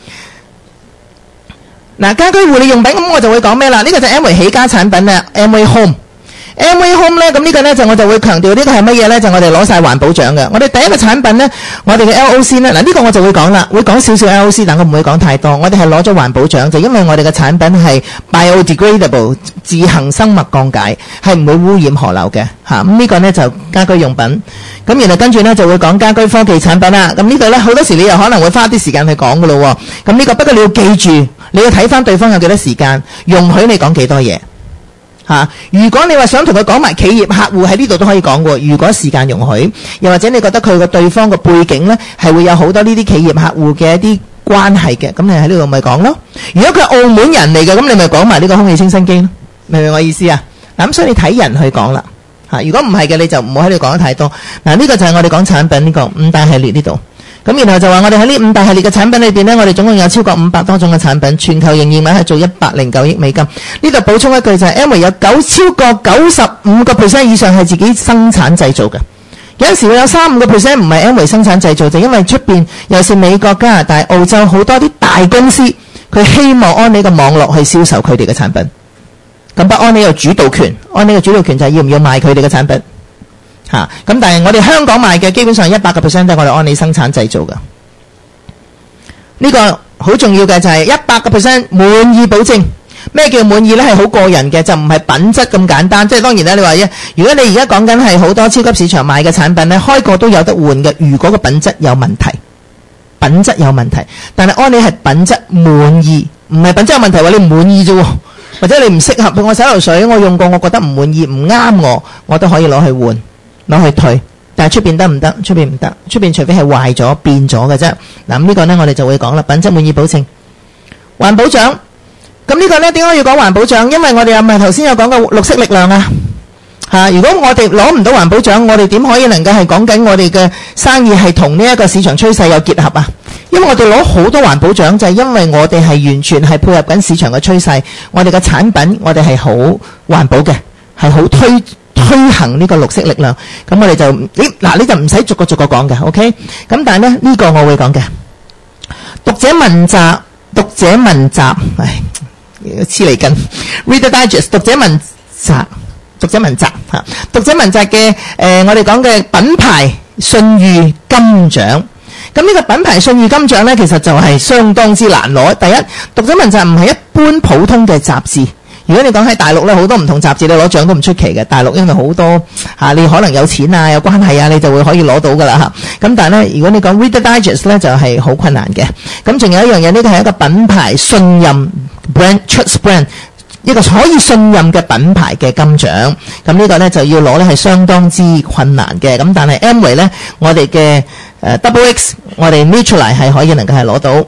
嗱，家居護理用品咁我就會講咩啦？呢個就係 Amway 起家產品啦 ，Amway Home。Amway Home 咧，咁呢個咧就我就會強調呢個係乜嘢咧？就我哋攞晒環保獎嘅。我哋第一個產品咧，我哋嘅 L O C 咧，嗱呢個我就會講啦，會講少少 L O C，但我唔會講太多。我哋係攞咗環保獎，就因為我哋嘅產品係 biodegradable 自行生物降解，係唔會污染河流嘅嚇。咁呢個咧就家居用品。咁然後跟住咧就會講家居科技產品啦。咁呢度咧好多時你又可能會花啲時間去講噶咯。咁呢個不過你要記住。你要睇翻對方有幾多時間，容許你講幾多嘢嚇、啊。如果你話想同佢講埋企業客戶喺呢度都可以講喎。如果時間容許，又或者你覺得佢個對方個背景呢係會有好多呢啲企業客戶嘅一啲關係嘅，咁你喺呢度咪講咯。如果佢係澳門人嚟嘅，咁你咪講埋呢個空氣清新機咯。明唔明我意思啊？嗱，咁所以你睇人去講啦嚇。如果唔係嘅，你就唔好喺度講得太多。嗱、啊，呢、這個就係我哋講產品呢、這個五大系列呢度。咁然後就話我哋喺呢五大系列嘅產品裏邊呢，我哋總共有超過五百多種嘅產品，全球營業額係做一百零九億美金。呢度補充一句就係 Amway 有九超過九十五個 percent 以上係自己生產製造嘅。有陣時會有三五個 percent 唔係 Amway 生產製造，就因為出邊尤其是美國、加拿大、澳洲好多啲大公司，佢希望安利個網絡去銷售佢哋嘅產品。咁不安利有主導權，安利嘅主導權就係要唔要賣佢哋嘅產品。嚇、啊！咁但係我哋香港賣嘅基本上一百個 percent 都係我哋安利生產製造嘅。呢、這個好重要嘅就係一百個 percent 滿意保證。咩叫滿意呢？係好個人嘅，就唔係品質咁簡單。即係當然啦，你話一，如果你而家講緊係好多超級市場賣嘅產品呢，開個都有得換嘅。如果個品質有問題，品質有問題，但係安利係品質滿意，唔係品質有問題話你唔滿意啫喎，或者你唔適合我洗頭水，我用過我覺得唔滿意，唔啱我，我都可以攞去換。攞去退，但係出邊得唔得？出邊唔得，出邊除非係壞咗變咗嘅啫。嗱，咁呢個呢，我哋就會講啦，品質滿意保證，環保獎。咁呢個呢，點解要講環保獎？因為我哋又咪頭先有講過綠色力量啊嚇、啊。如果我哋攞唔到環保獎，我哋點可以能夠係講緊我哋嘅生意係同呢一個市場趨勢有結合啊？因為我哋攞好多環保獎，就係、是、因為我哋係完全係配合緊市場嘅趨勢，我哋嘅產品我哋係好環保嘅，係好推。推行呢個綠色力量，咁我哋就咦嗱，你就唔使逐個逐個講嘅 ，OK？ 咁但係咧呢、呢個我會講嘅。讀者問責，讀者問責，唉，黐嚟緊。Reader Digest， 讀者問責，讀者問責嚇，讀者問責嘅誒，我哋講嘅品牌信譽金獎。咁呢個品牌信譽金獎咧，其實就係相當之難攞。第一，讀者問責唔係一般普通嘅雜誌。如果你講喺大陸咧，好多唔同雜誌你攞獎都唔出奇嘅。大陸因為好多嚇、啊，你可能有錢啊、有關係啊，你就會可以攞到噶啦嚇。咁但係咧，如果你講 Reader Digest 咧，就係、是、好困難嘅。咁仲有一樣嘢，呢個係一個品牌信任 brand trust brand 一個可以信任嘅品牌嘅金獎。咁呢個咧就要攞咧係相當之困難嘅。咁但係 Amway 咧，我哋嘅誒 Double X， 我哋 Nutrilite 係可以能夠係攞到。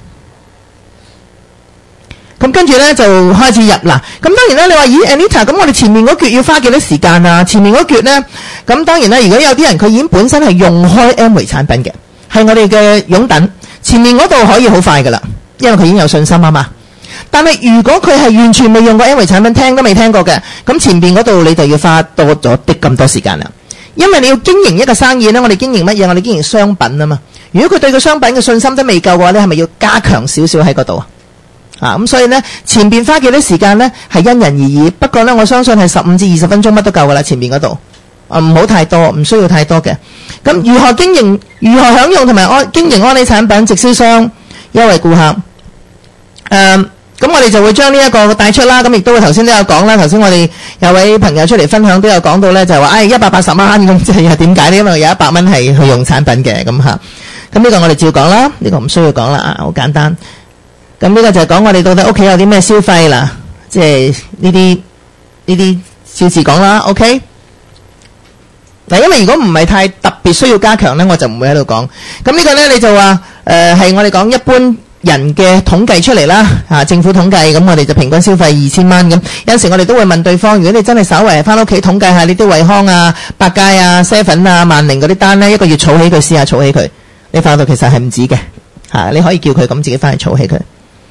咁跟住咧就開始入啦。咁當然啦，你話咦 Anita， 咁我哋前面嗰橛要花幾多時間啊？前面嗰橛咧，咁當然啦，如果有啲人佢已經本身係用開 Amway 產品嘅，係我哋嘅擁躉，前面嗰度可以好快噶啦，因為佢已經有信心啊嘛。但係如果佢係完全未用過 Amway 產品，聽都未聽過嘅，咁前面嗰度你就要花多咗啲咁多時間啦。因為你要經營一個生意咧，我哋經營乜嘢？我哋經營商品啊嘛。如果佢對個商品嘅信心都未夠嘅話，你係咪要加強少少喺嗰度啊？啊，咁所以呢，前邊花幾多時間呢？係因人而異。不過呢，我相信係十五至二十分鐘乜都夠噶啦。前面嗰度啊唔好太多，唔需要太多嘅。咁如何經營、如何享用同埋安經營安利產品直銷商優惠顧客？誒、呃，咁我哋就會將呢一個帶出啦。咁亦都會頭先都有講啦。頭先我哋有位朋友出嚟分享都有講到咧，就係話誒一百八十蚊咁，即係點解呢？因為有一百蚊係去用產品嘅咁嚇。咁呢個我哋照講啦，呢、這個唔需要講啦啊，好簡單。咁呢個就係講我哋到底屋企有啲咩消費啦，即係呢啲呢啲小事講啦 ，OK。嗱，因為如果唔係太特別需要加強咧，我就唔會喺度講。咁呢個咧，你就話誒係我哋講一般人嘅統計出嚟啦，啊政府統計，咁我哋就平均消費二千蚊咁。有陣時我哋都會問對方，如果你真係稍為翻屋企統計下，你啲惠康啊、百佳啊、seven啊、萬寧嗰啲單咧，一個月儲起佢試下儲起佢，你發覺其實係唔止嘅嚇，你可以叫佢咁自己翻去儲起佢。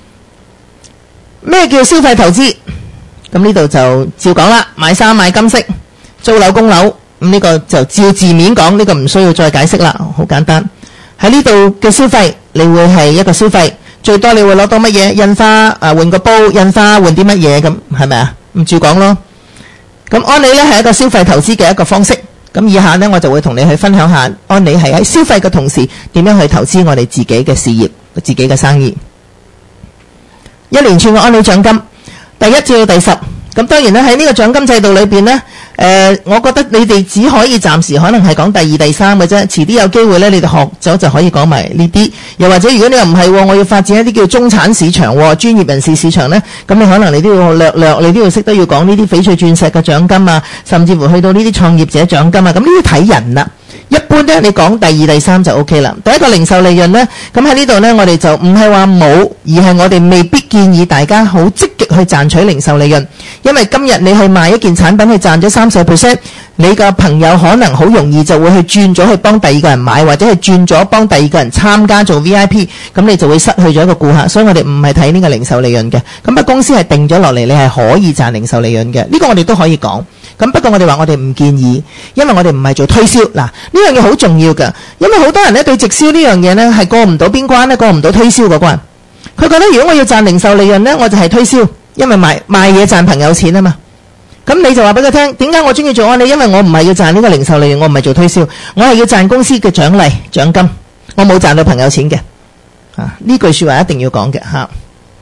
咩叫消費投資？咁呢度就照講啦，買衫買金飾、租樓供樓。咁呢個就照字面講，呢個唔需要再解釋啦，好簡單。喺呢度嘅消費，你會係一個消費，最多你會攞到乜嘢？印花啊，換個煲，印花換啲乜嘢咁，係咪啊？唔照講咯。咁安利呢係一個消費投資嘅一個方式。咁以下呢，我就會同你去分享下安利係喺消費嘅同時，點樣去投資我哋自己嘅事業、自己嘅生意。一連串嘅安利獎金，第一至到第十。咁當然咧喺呢個獎金制度裏邊呢，誒、呃，我覺得你哋只可以暫時可能係講第二、第三嘅啫，遲啲有機會咧，你哋學咗就可以講埋呢啲。又或者如果你又唔係，我要發展一啲叫中產市場、專業人士市場呢，咁你可能你都要略略，你都要識得要講呢啲翡翠鑽石嘅獎金啊，甚至乎去到呢啲創業者獎金啊，咁呢啲睇人啦。一般咧，你講第二、第三就 OK 啦。第一個零售利潤呢，咁喺呢度呢，我哋就唔係話冇，而係我哋未必建議大家好積極去賺取零售利潤。因為今日你去賣一件產品去賺咗三十 percent， 你個朋友可能好容易就會去轉咗去幫第二個人買，或者係轉咗幫第二個人參加做 V I P， 咁你就會失去咗一個顧客。所以我哋唔係睇呢個零售利潤嘅。咁啊，公司係定咗落嚟，你係可以賺零售利潤嘅。呢個我哋都可以講。咁不過我哋話我哋唔建議，因為我哋唔係做推銷。嗱，呢樣嘢好重要㗎，因為好多人咧對直銷呢樣嘢咧係過唔到邊關咧，過唔到推銷嗰關。佢覺得如果我要賺零售利潤咧，我就係推銷，因為賣賣嘢賺朋友錢啊嘛。咁你就話俾佢聽，點解我中意做安利？因為我唔係要賺呢個零售利潤，我唔係做推銷，我係要賺公司嘅獎勵獎金，我冇賺到朋友錢嘅。啊，呢句說話一定要講嘅吓。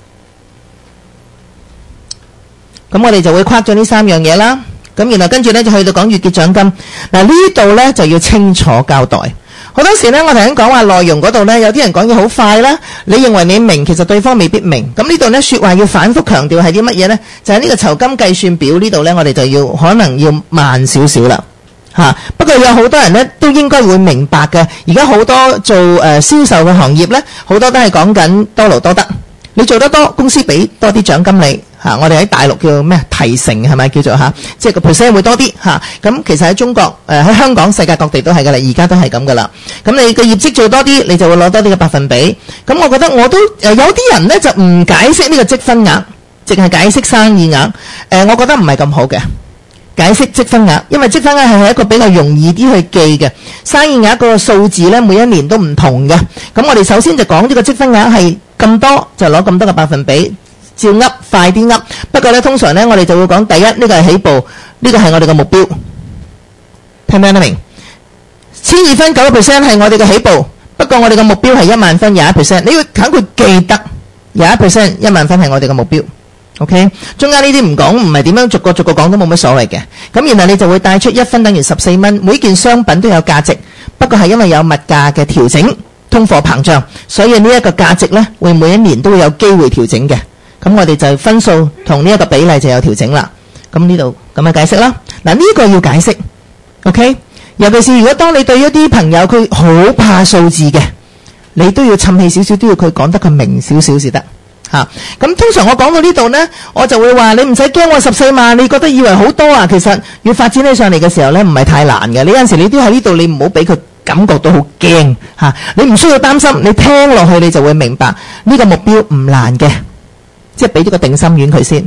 咁我哋就會框咗呢三樣嘢啦。咁然後跟住咧就去到講月結獎金。嗱，呢度咧就要清楚交代。好多時咧我頭先講話內容嗰度咧，有啲人講嘢好快啦，你認為你明，其實對方未必明。咁呢度咧說話要反覆強調係啲乜嘢咧？就係呢個酬金計算表呢度咧，我哋就要可能要慢少少啦吓。不過有好多人咧都應該會明白嘅。而家好多做誒銷售嘅行業咧，好多都係講緊多勞多得。你做得多，公司俾多啲獎金你。吓、啊，我哋喺大陸叫咩提成係咪叫做吓、啊？即係個 percent 會多啲吓。咁、啊、其實喺中國誒喺、呃、香港世界各地都係噶啦，而家都係咁噶啦。咁你嘅業績做多啲，你就會攞多啲嘅百分比。咁我覺得我都誒、呃、有啲人咧就唔解釋呢個積分額，淨係解釋生意額。誒、呃，我覺得唔係咁好嘅解釋積分額，因為積分額係係一個比較容易啲去記嘅。生意額個數字咧每一年都唔同嘅。咁我哋首先就講呢個積分額係咁多，就攞咁多嘅百分比。照噏快啲噏，不過咧通常咧我哋就會講第一呢、這個係起步，呢、這個係我哋嘅目標，聽唔聽得明？千二分九個 percent 係我哋嘅起步，不過我哋嘅目標係一萬分廿一 percent， 你要等佢記得廿一 percent 一萬分係我哋嘅目標 ，OK？ 中間呢啲唔講，唔係點樣逐個逐個講都冇乜所謂嘅。咁然後你就會帶出一分等於十四蚊，每件商品都有價值，不過係因為有物價嘅調整，通貨膨脹，所以呢一個價值咧會每一年都會有機會調整嘅。咁我哋就分數同呢一個比例就有調整啦。咁呢度咁樣解釋啦。嗱，呢個要解釋 ，OK？ 尤其是如果當你對一啲朋友佢好怕數字嘅，你都要氹氣少少，都要佢講得佢明少少先得吓。咁通常我講到呢度呢，我就會話你唔使驚我十四萬，你覺得以為好多啊？其實要發展起上嚟嘅時候呢，唔係太難嘅。你有陣時你都喺呢度，你唔好俾佢感覺到好驚吓。你唔需要擔心，你聽落去你就會明白呢個目標唔難嘅。即係俾咗個定心丸佢先，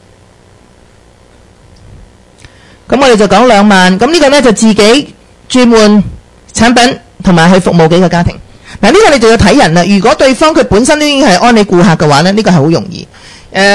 咁我哋就講兩萬，咁呢個呢，就自己轉換產品同埋去服務幾個家庭。嗱，呢個你就要睇人啦。如果對方佢本身都已經係安利顧客嘅話呢，呢、呢個係好容易。誒、呃，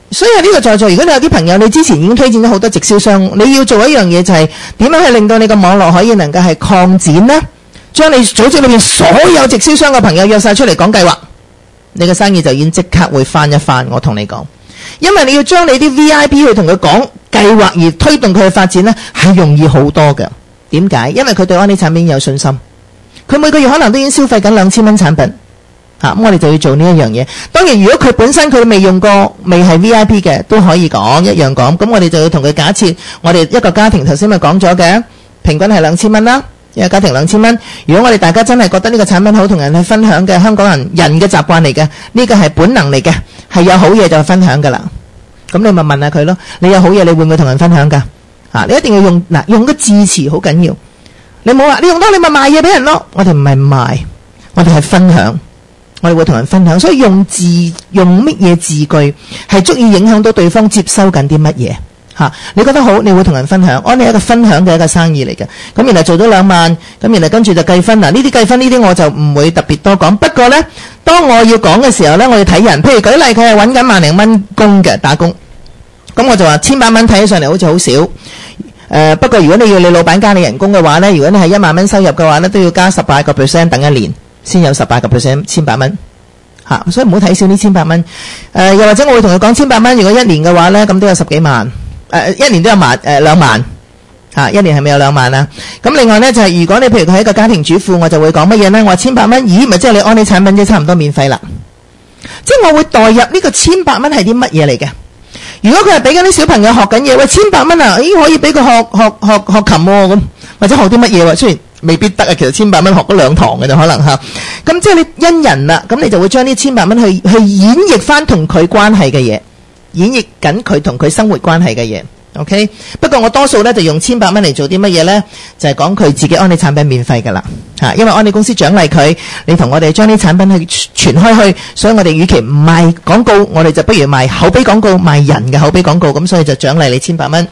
所以呢個在座，如果你有啲朋友，你之前已經推薦咗好多直銷商，你要做一樣嘢就係點樣去令到你個網絡可以能夠係擴展呢？將你組織裏面所有直銷商嘅朋友約晒出嚟講計劃，你嘅生意就已經即刻會翻一翻。我同你講，因為你要將你啲 V I P 去同佢講計劃而推動佢去發展呢，係容易好多嘅。點解？因為佢對安利產品有信心，佢每個月可能都已經消費緊兩千蚊產品。啊，咁我哋就要做呢一樣嘢。當然，如果佢本身佢未用過，未係 V I P 嘅，都可以講一樣講。咁我哋就要同佢假設，我哋一個家庭頭先咪講咗嘅，平均係兩千蚊啦，一個家庭兩千蚊。如果我哋大家真係覺得呢個產品好同人去分享嘅，香港人人嘅習慣嚟嘅，呢個係本能嚟嘅，係有好嘢就分享噶啦。咁你咪問下佢咯，你有好嘢你會唔會同人分享噶？啊，你一定要用嗱，用個字詞好緊要。你冇話你用多你咪賣嘢俾人咯，我哋唔係賣，我哋係分享。我哋會同人分享，所以用字用乜嘢字句係足以影響到對方接收緊啲乜嘢吓？你覺得好，你會同人分享，我哋係一個分享嘅一個生意嚟嘅。咁然後做咗兩萬，咁然後跟住就計分嗱。呢啲計分呢啲我就唔會特別多講。不過呢，當我要講嘅時候呢，我要睇人。譬如舉例，佢係揾緊萬零蚊工嘅打工，咁我就話千百蚊睇起上嚟好似好少。誒、呃，不過如果你要你老闆加你人工嘅話呢，如果你係一萬蚊收入嘅話呢，都要加十八個 percent 等一年。先有十八個 percent 千百蚊嚇，所以唔好睇少呢千百蚊。誒、呃，又或者我會同佢講千百蚊，如果一年嘅話咧，咁都有十幾萬。誒、呃，一年都有萬誒、呃、兩萬嚇、啊，一年係咪有兩萬啊？咁另外咧就係、是、如果你譬如佢係一個家庭主婦，我就會講乜嘢咧？我話千百蚊，咦，咪即係你安利產品即係差唔多免費啦。即係我會代入呢個千百蚊係啲乜嘢嚟嘅？如果佢係俾緊啲小朋友學緊嘢，喂，千百蚊啊，咦，可以俾佢學學學學琴喎、哦、咁，或者學啲乜嘢喎？雖然未必得啊，其實千百蚊學咗兩堂嘅就可能吓，咁即係你因人啦，咁你就會將呢千百蚊去去演繹翻同佢關係嘅嘢，演繹緊佢同佢生活關係嘅嘢。OK， 不過我多數咧就用千百蚊嚟做啲乜嘢咧，就係講佢自己安利產品免費噶啦吓，因為安利公司獎勵佢，你同我哋將啲產品去傳開去，所以我哋與其唔賣廣告，我哋就不如賣口碑廣告，賣人嘅口碑廣告，咁所以就獎勵你千百蚊。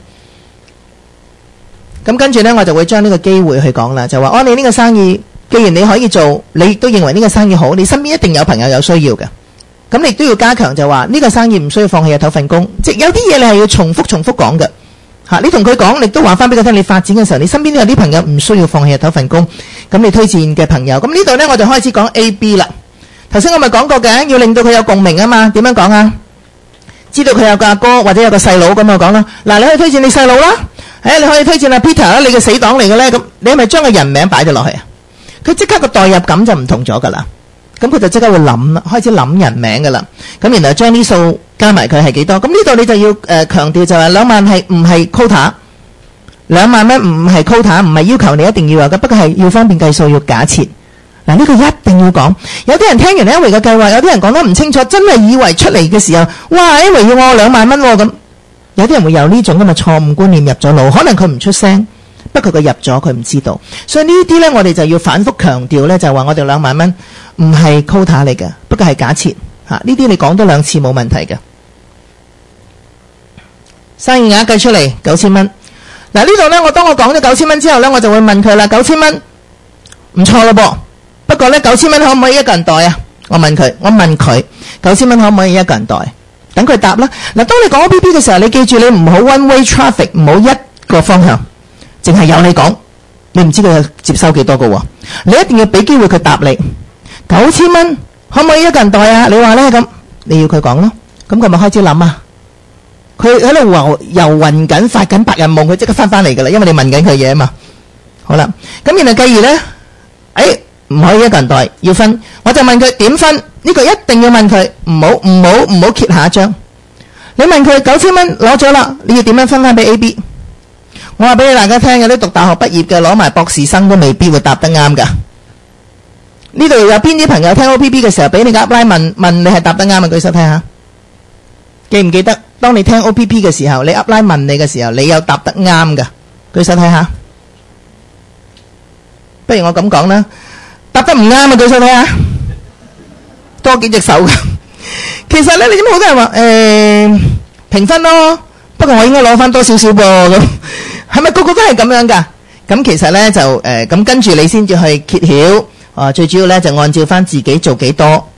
咁跟住呢，我就會將呢個機會去講啦，就話，哦，你呢個生意，既然你可以做，你亦都認為呢個生意好，你身邊一定有朋友有需要嘅，咁你都要加強就話，呢個生意唔需要放棄日頭份工，即係有啲嘢你係要重複重複講嘅，吓，你同佢講，你都話翻俾佢聽，你發展嘅時候，你身邊都有啲朋友唔需要放棄日頭份工，咁你推薦嘅朋友，咁呢度呢，我就開始講 A B 啦。頭先我咪講過嘅，要令到佢有共鳴啊嘛，點樣講啊？知道佢有個阿哥或者有個細佬咁我講啦，嗱，你可以推薦你細佬啦。誒，你可以推薦阿 Peter 啦，你嘅死黨嚟嘅咧，咁你係咪將個人名擺咗落去啊？佢即刻個代入感就唔同咗噶啦，咁佢就即刻會諗啦，開始諗人名噶啦，咁然後將啲數加埋佢係幾多，咁呢度你就要誒強調就係兩萬係唔係 quota， 兩萬蚊唔係 quota， 唔係要求你一定要有嘅，不過係要方便計數，要假設。嗱，呢個一定要講。有啲人聽完 Elway 嘅計劃，有啲人講得唔清楚，真係以為出嚟嘅時候，哇 Elway 要我兩萬蚊咁。有啲人會有呢種咁嘅錯誤觀念入咗腦，可能佢唔出聲，不過佢入咗佢唔知道，所以呢啲呢，我哋就要反覆強調呢，就話我哋兩萬蚊唔係 quota 嚟嘅，不過係假設吓，呢啲你講多兩次冇問題嘅。生意額計出嚟九千蚊，嗱呢度呢，我當我講咗九千蚊之後呢，我就會問佢啦，九千蚊唔錯咯噃，不過呢，九千蚊可唔可以一個人袋啊？我問佢，我問佢九千蚊可唔可以一個人袋？等佢答啦。嗱，當你講 O P P 嘅時候，你記住你唔好 one way traffic， 唔好一個方向，淨係有你講，你唔知佢接收幾多個喎。你一定要俾機會佢答你。九千蚊可唔可以一個人袋啊？你話咧咁，你要佢講咯。咁佢咪開始諗啊？佢喺度遊遊魂緊，發緊白日夢，佢即刻翻翻嚟噶啦，因為你問緊佢嘢啊嘛。好啦，咁然後繼而咧，誒唔可以一個人袋，要分。我就問佢點分。呢個一定要問佢，唔好唔好唔好揭下一張。你問佢九千蚊攞咗啦，你要點樣分翻俾 A B？ 我話俾你大家聽，有啲讀大學畢業嘅攞埋博士生都未必會答得啱噶。呢度有邊啲朋友聽 O P P 嘅時候俾你個 upline 問問你係答得啱啊？舉手睇下，記唔記得？當你聽 O P P 嘅時候，你 upline 問你嘅時候，你有答得啱噶？舉手睇下。不如我咁講啦，答得唔啱啊？舉手睇下。多幾隻手嘅，其實咧，你知唔知好多人話誒、欸、評分咯，不過我應該攞翻多少少噃咁，係咪個個都係咁樣噶？咁其實咧就誒咁、呃、跟住你先至去揭曉，啊最主要咧就按照翻自己做幾多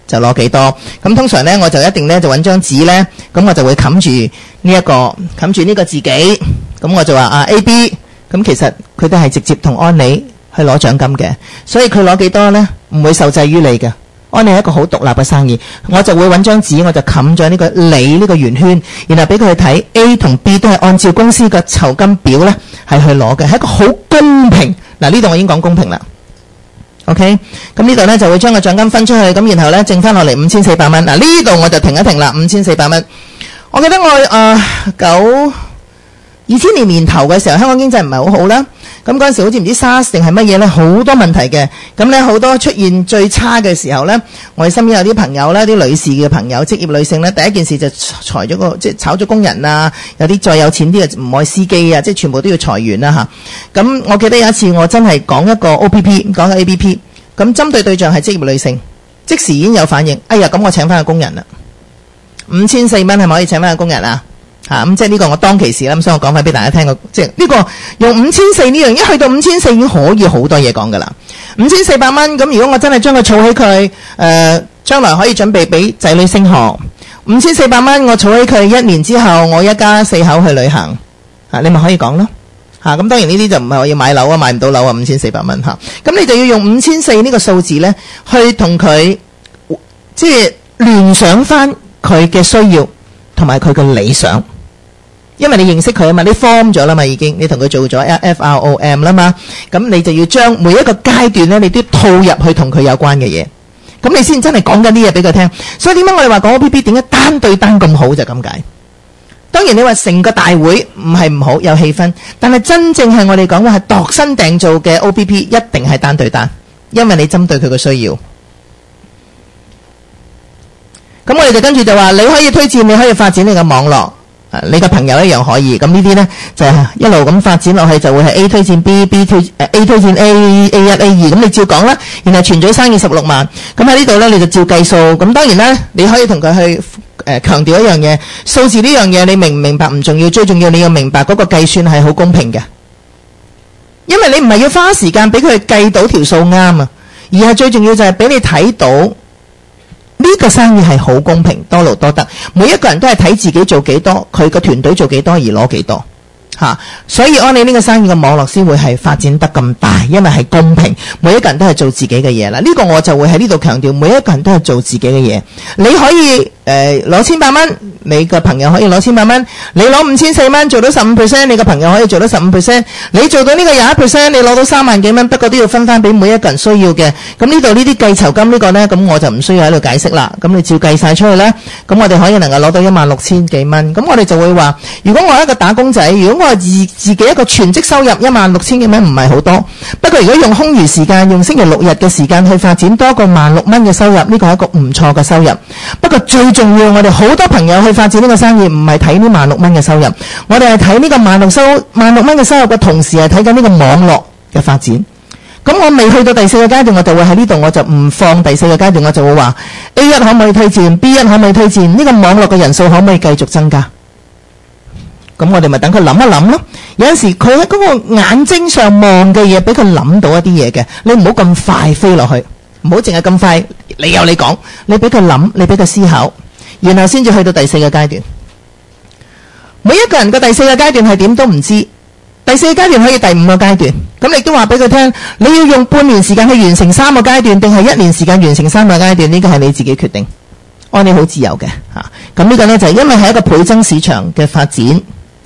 就攞幾多。咁通常咧我就一定咧就揾張紙咧，咁我就會冚住呢一個冚住呢個自己，咁我就話啊 A B， 咁其實佢都係直接同安利去攞獎金嘅，所以佢攞幾多咧唔會受制於你嘅。安利係一個好獨立嘅生意，我就會揾張紙，我就冚咗呢個你呢個圓圈，然後俾佢去睇 A 同 B 都係按照公司嘅酬金表咧係去攞嘅，係一個好公平。嗱呢度我已經講公平啦。OK， 咁呢度咧就會將個獎金分出去，咁然後咧剩翻落嚟五千四百蚊。嗱呢度我就停一停啦，五千四百蚊。我記得我誒九二千年年頭嘅時候，香港經濟唔係好好啦。咁嗰陣時好似唔知 SARS 定係乜嘢咧，好多問題嘅。咁咧好多出現最差嘅時候咧，我哋身邊有啲朋友咧，啲女士嘅朋友，職業女性咧，第一件事就裁咗個即係炒咗工人啊，有啲再有錢啲嘅唔愛司機啊，即係全部都要裁員啦嚇。咁我記得有一次我真係講一個 O P P， 講個 A P P， 咁針對對象係職業女性，即時已經有反應。哎呀，咁我請翻個工人啦，五千四蚊係咪可以請翻個工人啊？嚇咁、啊、即係呢個我當其時啦，咁所以我講翻俾大家聽個，即係呢個用五千四呢樣，一去到五千四已經可以好多嘢講噶啦。五千四百蚊咁，如果我真係將佢儲起佢，誒、呃、將來可以準備俾仔女升學。五千四百蚊我儲起佢，一年之後我一家四口去旅行，嚇、啊、你咪可以講咯。嚇、啊、咁當然呢啲就唔係我要買樓啊，買唔到樓啊，五千四百蚊嚇。咁、啊、你就要用五千四呢個數字咧，去同佢即係聯想翻佢嘅需要同埋佢嘅理想。因為你認識佢啊嘛，你 form 咗啦嘛，已經你同佢做咗 F R O M 啦嘛，咁你就要將每一個階段咧，你都套入去同佢有關嘅嘢，咁你先真係講緊啲嘢俾佢聽。所以點解我哋話講 O P P 點解單對單咁好就咁解？當然你話成個大會唔係唔好，有氣氛，但係真正係我哋講話係度身訂造嘅 O P P 一定係單對單，因為你針對佢嘅需要。咁我哋就跟住就話你可以推薦，你可以發展你嘅網絡。你個朋友一樣可以，咁呢啲呢，就係一路咁發展落去，就會係 A 推薦 B，B 推 A 推薦 A，A 一 A 二，咁你照講啦。然後全組生意十六萬，咁喺呢度呢，你就照計數。咁當然啦，你可以同佢去誒強調一樣嘢，數字呢樣嘢你明唔明白唔重要，最重要你要明白嗰個計算係好公平嘅，因為你唔係要花時間俾佢計到條數啱啊，而係最重要就係俾你睇到。呢個生意係好公平，多勞多得，每一個人都係睇自己做幾多，佢個團隊做幾多而攞幾多。吓，所以安利呢個生意嘅網絡先會係發展得咁大，因為係公平，每一個人都係做自己嘅嘢啦。呢個我就會喺呢度強調，每一個人都係做自己嘅嘢。你可以誒攞千百蚊，你個朋友可以攞千百蚊，你攞五千四蚊做到十五 percent， 你個朋友可以做到十五 percent， 你做到呢個廿一 percent， 你攞到三萬幾蚊，不過都要分翻俾每一個人需要嘅。咁呢度呢啲計酬金呢個呢，咁我就唔需要喺度解釋啦。咁你照計晒出去呢，咁我哋可以能夠攞到一萬六千幾蚊。咁我哋就會話，如果我係一個打工仔，如果我自自己一個全職收入一萬六千幾蚊唔係好多，不過如果用空餘時間，用星期六日嘅時間去發展多個萬六蚊嘅收入，呢個係一個唔錯嘅收入。不過最重要，我哋好多朋友去發展呢個生意，唔係睇呢萬六蚊嘅收入，我哋係睇呢個萬六收萬六蚊嘅收入嘅同時，係睇緊呢個網絡嘅發展。咁我未去到第四個階段，我就會喺呢度，我就唔放第四個階段，我就會話 A 一可唔可以推薦 ，B 一可唔可以推薦，呢個網絡嘅人數可唔可以繼續增加？咁我哋咪等佢諗一諗咯。有陣時佢喺嗰個眼睛上望嘅嘢，俾佢諗到一啲嘢嘅，你唔好咁快飛落去，唔好淨係咁快你有你講，你俾佢諗，你俾佢思考，然後先至去到第四個階段。每一個人嘅第四個階段係點都唔知，第四個階段可以第五個階段，咁你都話俾佢聽，你要用半年時間去完成三個階段，定係一年時間完成三個階段，呢個係你自己決定。安利好自由嘅吓，咁呢個呢，就係因為係一個倍增市場嘅發展。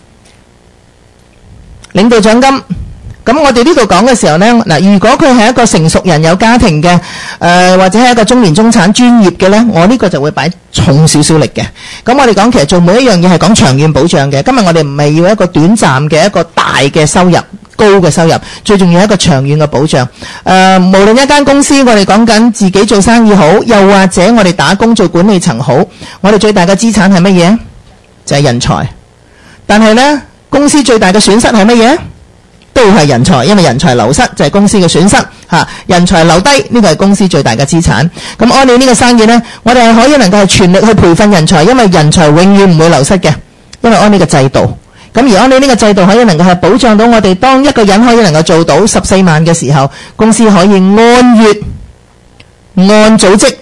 領導獎金，咁我哋呢度講嘅時候呢，嗱，如果佢係一個成熟人有家庭嘅，誒、呃、或者係一個中年中產專業嘅呢，我呢個就會擺重少少力嘅。咁我哋講其實做每一樣嘢係講長遠保障嘅。今日我哋唔係要一個短暫嘅一個大嘅收入，高嘅收入，最重要係一個長遠嘅保障。誒、呃，無論一間公司，我哋講緊自己做生意好，又或者我哋打工做管理層好，我哋最大嘅資產係乜嘢？就係、是、人才。但係呢，公司最大嘅損失係乜嘢？都係人才，因為人才流失就係公司嘅損失吓，人才留低呢個係公司最大嘅資產。咁按你呢個生意呢，我哋係可以能夠係全力去培訓人才，因為人才永遠唔會流失嘅，因為按呢個制度。咁而按你呢個制度可以能夠係保障到我哋，當一個人可以能夠做到十四萬嘅時候，公司可以按月、按組織、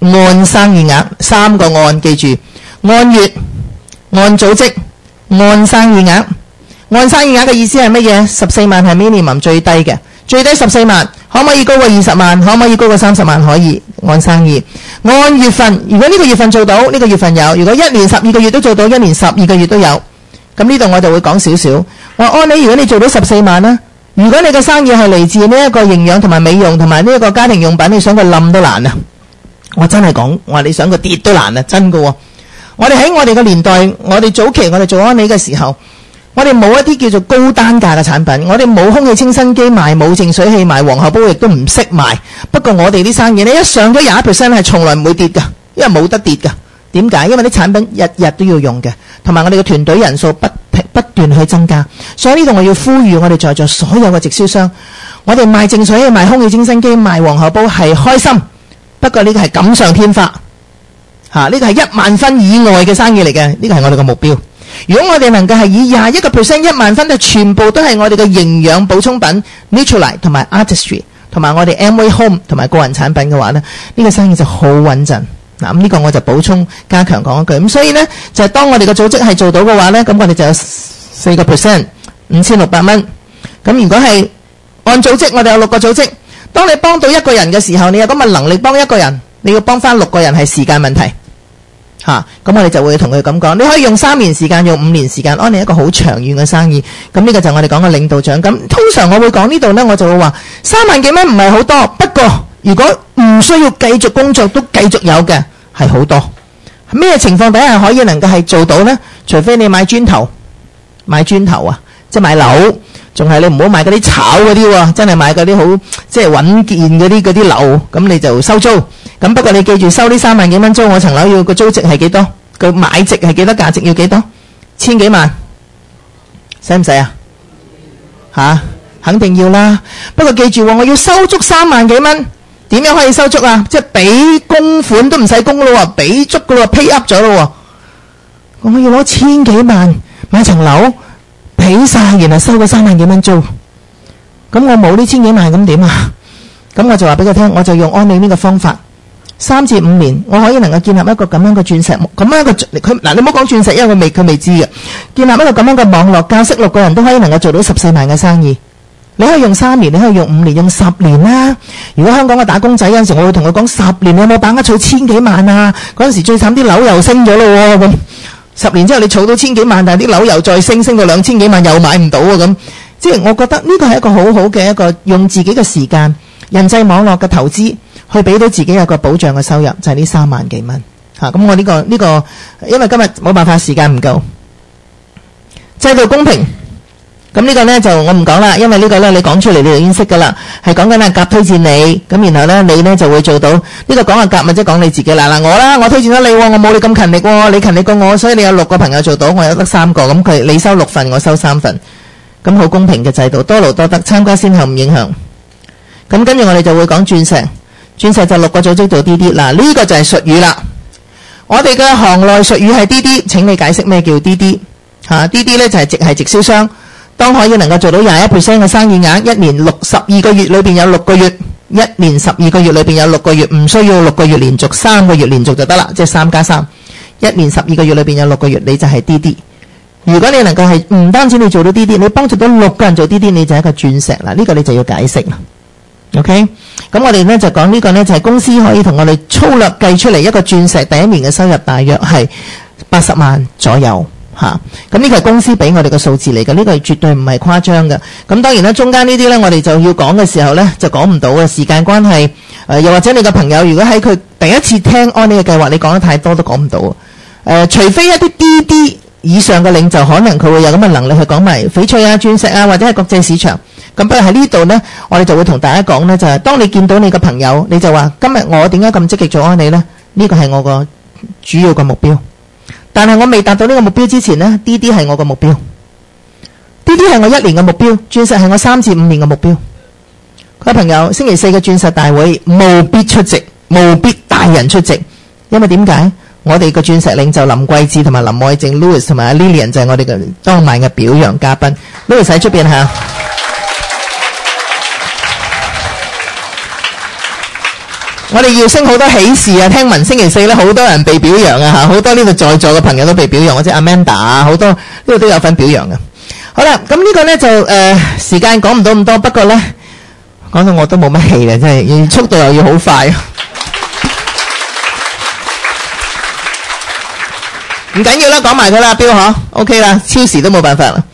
按生意額，三個按，記住，按月、按組織、按生意額。按生意額嘅意思係乜嘢？十四萬係 minimum 最低嘅，最低十四萬，可唔可以高過二十萬？可唔可以高過三十萬？可以。按生意，按月份，如果呢個月份做到，呢、這個月份有；如果一年十二個月都做到，一年十二個月都有。咁呢度我就會講少少。我按你，如果你做到十四萬啦，如果你嘅生意係嚟自呢一個營養同埋美容同埋呢一個家庭用品，你想佢冧都難啊！我真係講，我話你想佢跌都難啊，真㗎喎。我哋喺我哋嘅年代，我哋早期我哋做安利嘅時候，我哋冇一啲叫做高單價嘅產品，我哋冇空氣清新機賣，冇淨水器賣，皇后煲亦都唔識賣。不過我哋啲生意呢，一上咗廿一 percent 係從來唔會跌㗎，因為冇得跌㗎。點解？因為啲產品日日都要用嘅，同埋我哋嘅團隊人數不不斷去增加。所以呢度我要呼籲我哋在座所有嘅直銷商，我哋賣淨水器、賣空氣清新機、賣皇后煲係開心，不過呢個係錦上添花嚇，呢個係一萬分以外嘅生意嚟嘅，呢個係我哋嘅目標。如果我哋能夠係以廿一個 percent 一萬分，就全部都係我哋嘅營養補充品 Nutrilite 同埋 Artistry 同埋我哋 Amway Home 同埋個人產品嘅話呢，呢個生意就好穩陣。嗱，咁呢個我就補充加強講一句。咁所以呢，就係當我哋嘅組織係做到嘅話呢，咁我哋就有四個 percent 五千六百蚊。咁如果係按組織，我哋有六個組織。當你幫到一個人嘅時候，你有咁嘅能力幫一個人，你要幫翻六個人係時間問題嚇。咁、啊、我哋就會同佢咁講，你可以用三年時間，用五年時間，安利一個好長遠嘅生意。咁呢個就係我哋講嘅領導獎金。通常我會講呢度呢，我就會話三萬幾蚊唔係好多，不過如果唔需要繼續工作都繼續有嘅係好多。咩情況底下可以能夠係做到呢？除非你買磚頭，買磚頭啊，即係買樓，仲係你唔好買嗰啲炒嗰啲喎，真係買嗰啲好即係穩健嗰啲嗰啲樓，咁你就收租。咁不過你記住收呢三萬幾蚊租，我層樓要個租值係幾多？個買值係幾多？價值要幾多？千幾萬，使唔使啊？吓，肯定要啦。不過記住，我要收足三萬幾蚊。點樣可以收足啊？即係俾供款都唔使供咯，俾足噶咯，pay up 咗咯。我要攞千幾萬買層樓，俾晒，然後收個三萬幾蚊租。咁我冇呢千幾萬，咁點啊？咁我就話俾佢聽，我就用安利呢個方法，三至五年，我可以能夠建立一個咁樣嘅鑽石，咁樣一個佢嗱，你唔好講鑽石，因為佢未佢未知嘅，建立一個咁樣嘅網絡，教識六個人都可以能夠做到十四萬嘅生意。你可以用三年，你可以用五年，用十年啦。如果香港嘅打工仔有陣時，我會同佢講十年，你有冇把握儲千幾萬啊？嗰陣時最慘啲樓又升咗咯喎，咁十年之後你儲到千幾萬，但係啲樓又再升，升到兩千幾萬又買唔到啊咁。即係我覺得呢個係一個好好嘅一個用自己嘅時間、人際網絡嘅投資，去俾到自己有個保障嘅收入，就係呢三萬幾蚊嚇。咁我呢個呢個，因為今日冇辦法，時間唔夠，制度公平。咁呢個呢就我唔講啦，因為呢個呢你講出嚟你就已經識噶啦，係講緊阿甲推薦你，咁然後呢你呢就會做到呢、這個講阿甲咪即係講你自己啦。嗱我啦，我推薦咗你，我冇你咁勤力喎，你勤力過我，所以你有六個朋友做到，我有得三個，咁佢你收六份，我收三份，咁好公平嘅制度，多勞多得，參加先後唔影響。咁跟住我哋就會講鑽石，鑽石就六個組織做 D D， 嗱呢個就係術語啦。我哋嘅行內術語係 D D， 請你解釋咩叫 D D 嚇、啊、？D D 呢就係直係直銷商。當可以能夠做到廿一 percent 嘅生意額，一年六十二個月裏邊有六個月，一年十二個月裏邊有六個月，唔需要六個月連續，三個月連續就得啦，即係三加三。一年十二個月裏邊有六個月，你就係 D D。如果你能夠係唔單止你做到 D D， 你幫助到六個人做 D D， 你就係一個鑽石啦。呢、這個你就要解釋啦。OK，咁我哋呢就講呢個呢，就係、是、公司可以同我哋粗略計出嚟一個鑽石第一年嘅收入大約係八十萬左右。吓，咁呢個係公司俾我哋嘅數字嚟嘅，呢個係絕對唔係誇張嘅。咁當然啦，中間呢啲呢，我哋就要講嘅時候呢，就講唔到嘅，時間關係。誒、呃，又或者你嘅朋友如果喺佢第一次聽安利嘅計劃，你講得太多都講唔到。誒、呃，除非一啲 D D 以上嘅領袖，可能佢會有咁嘅能力去講埋翡翠啊、鑽石啊，或者係國際市場。咁不過喺呢度呢，我哋就會同大家講呢，就係、是、當你見到你嘅朋友，你就話今日我點解咁積極做安利呢？呢個係我個主要嘅目標。但係我未達到呢個目標之前呢， D D 係我個目標 ，D D 係我一年嘅目標，鑽石係我三至五年嘅目標。各位朋友，星期四嘅鑽石大會務必出席，務必大人出席，因為點解？我哋嘅鑽石領袖林桂智同埋林愛靜 Louis 同埋阿 Lilian 就係我哋嘅當晚嘅表揚嘉賓。Louis 喺出邊吓。 我哋要升好多喜事啊！聽聞星期四咧，好多人被表揚啊嚇，好多呢度在座嘅朋友都被表揚，或者 Amanda 啊，好多呢度都有份表揚嘅。好啦，咁呢個咧就誒、呃、時間講唔到咁多，不過咧講到我都冇乜氣啦，真係速度又要好快。唔緊要啦，講埋佢啦，標嗬 ，OK 啦，超時都冇辦法啦。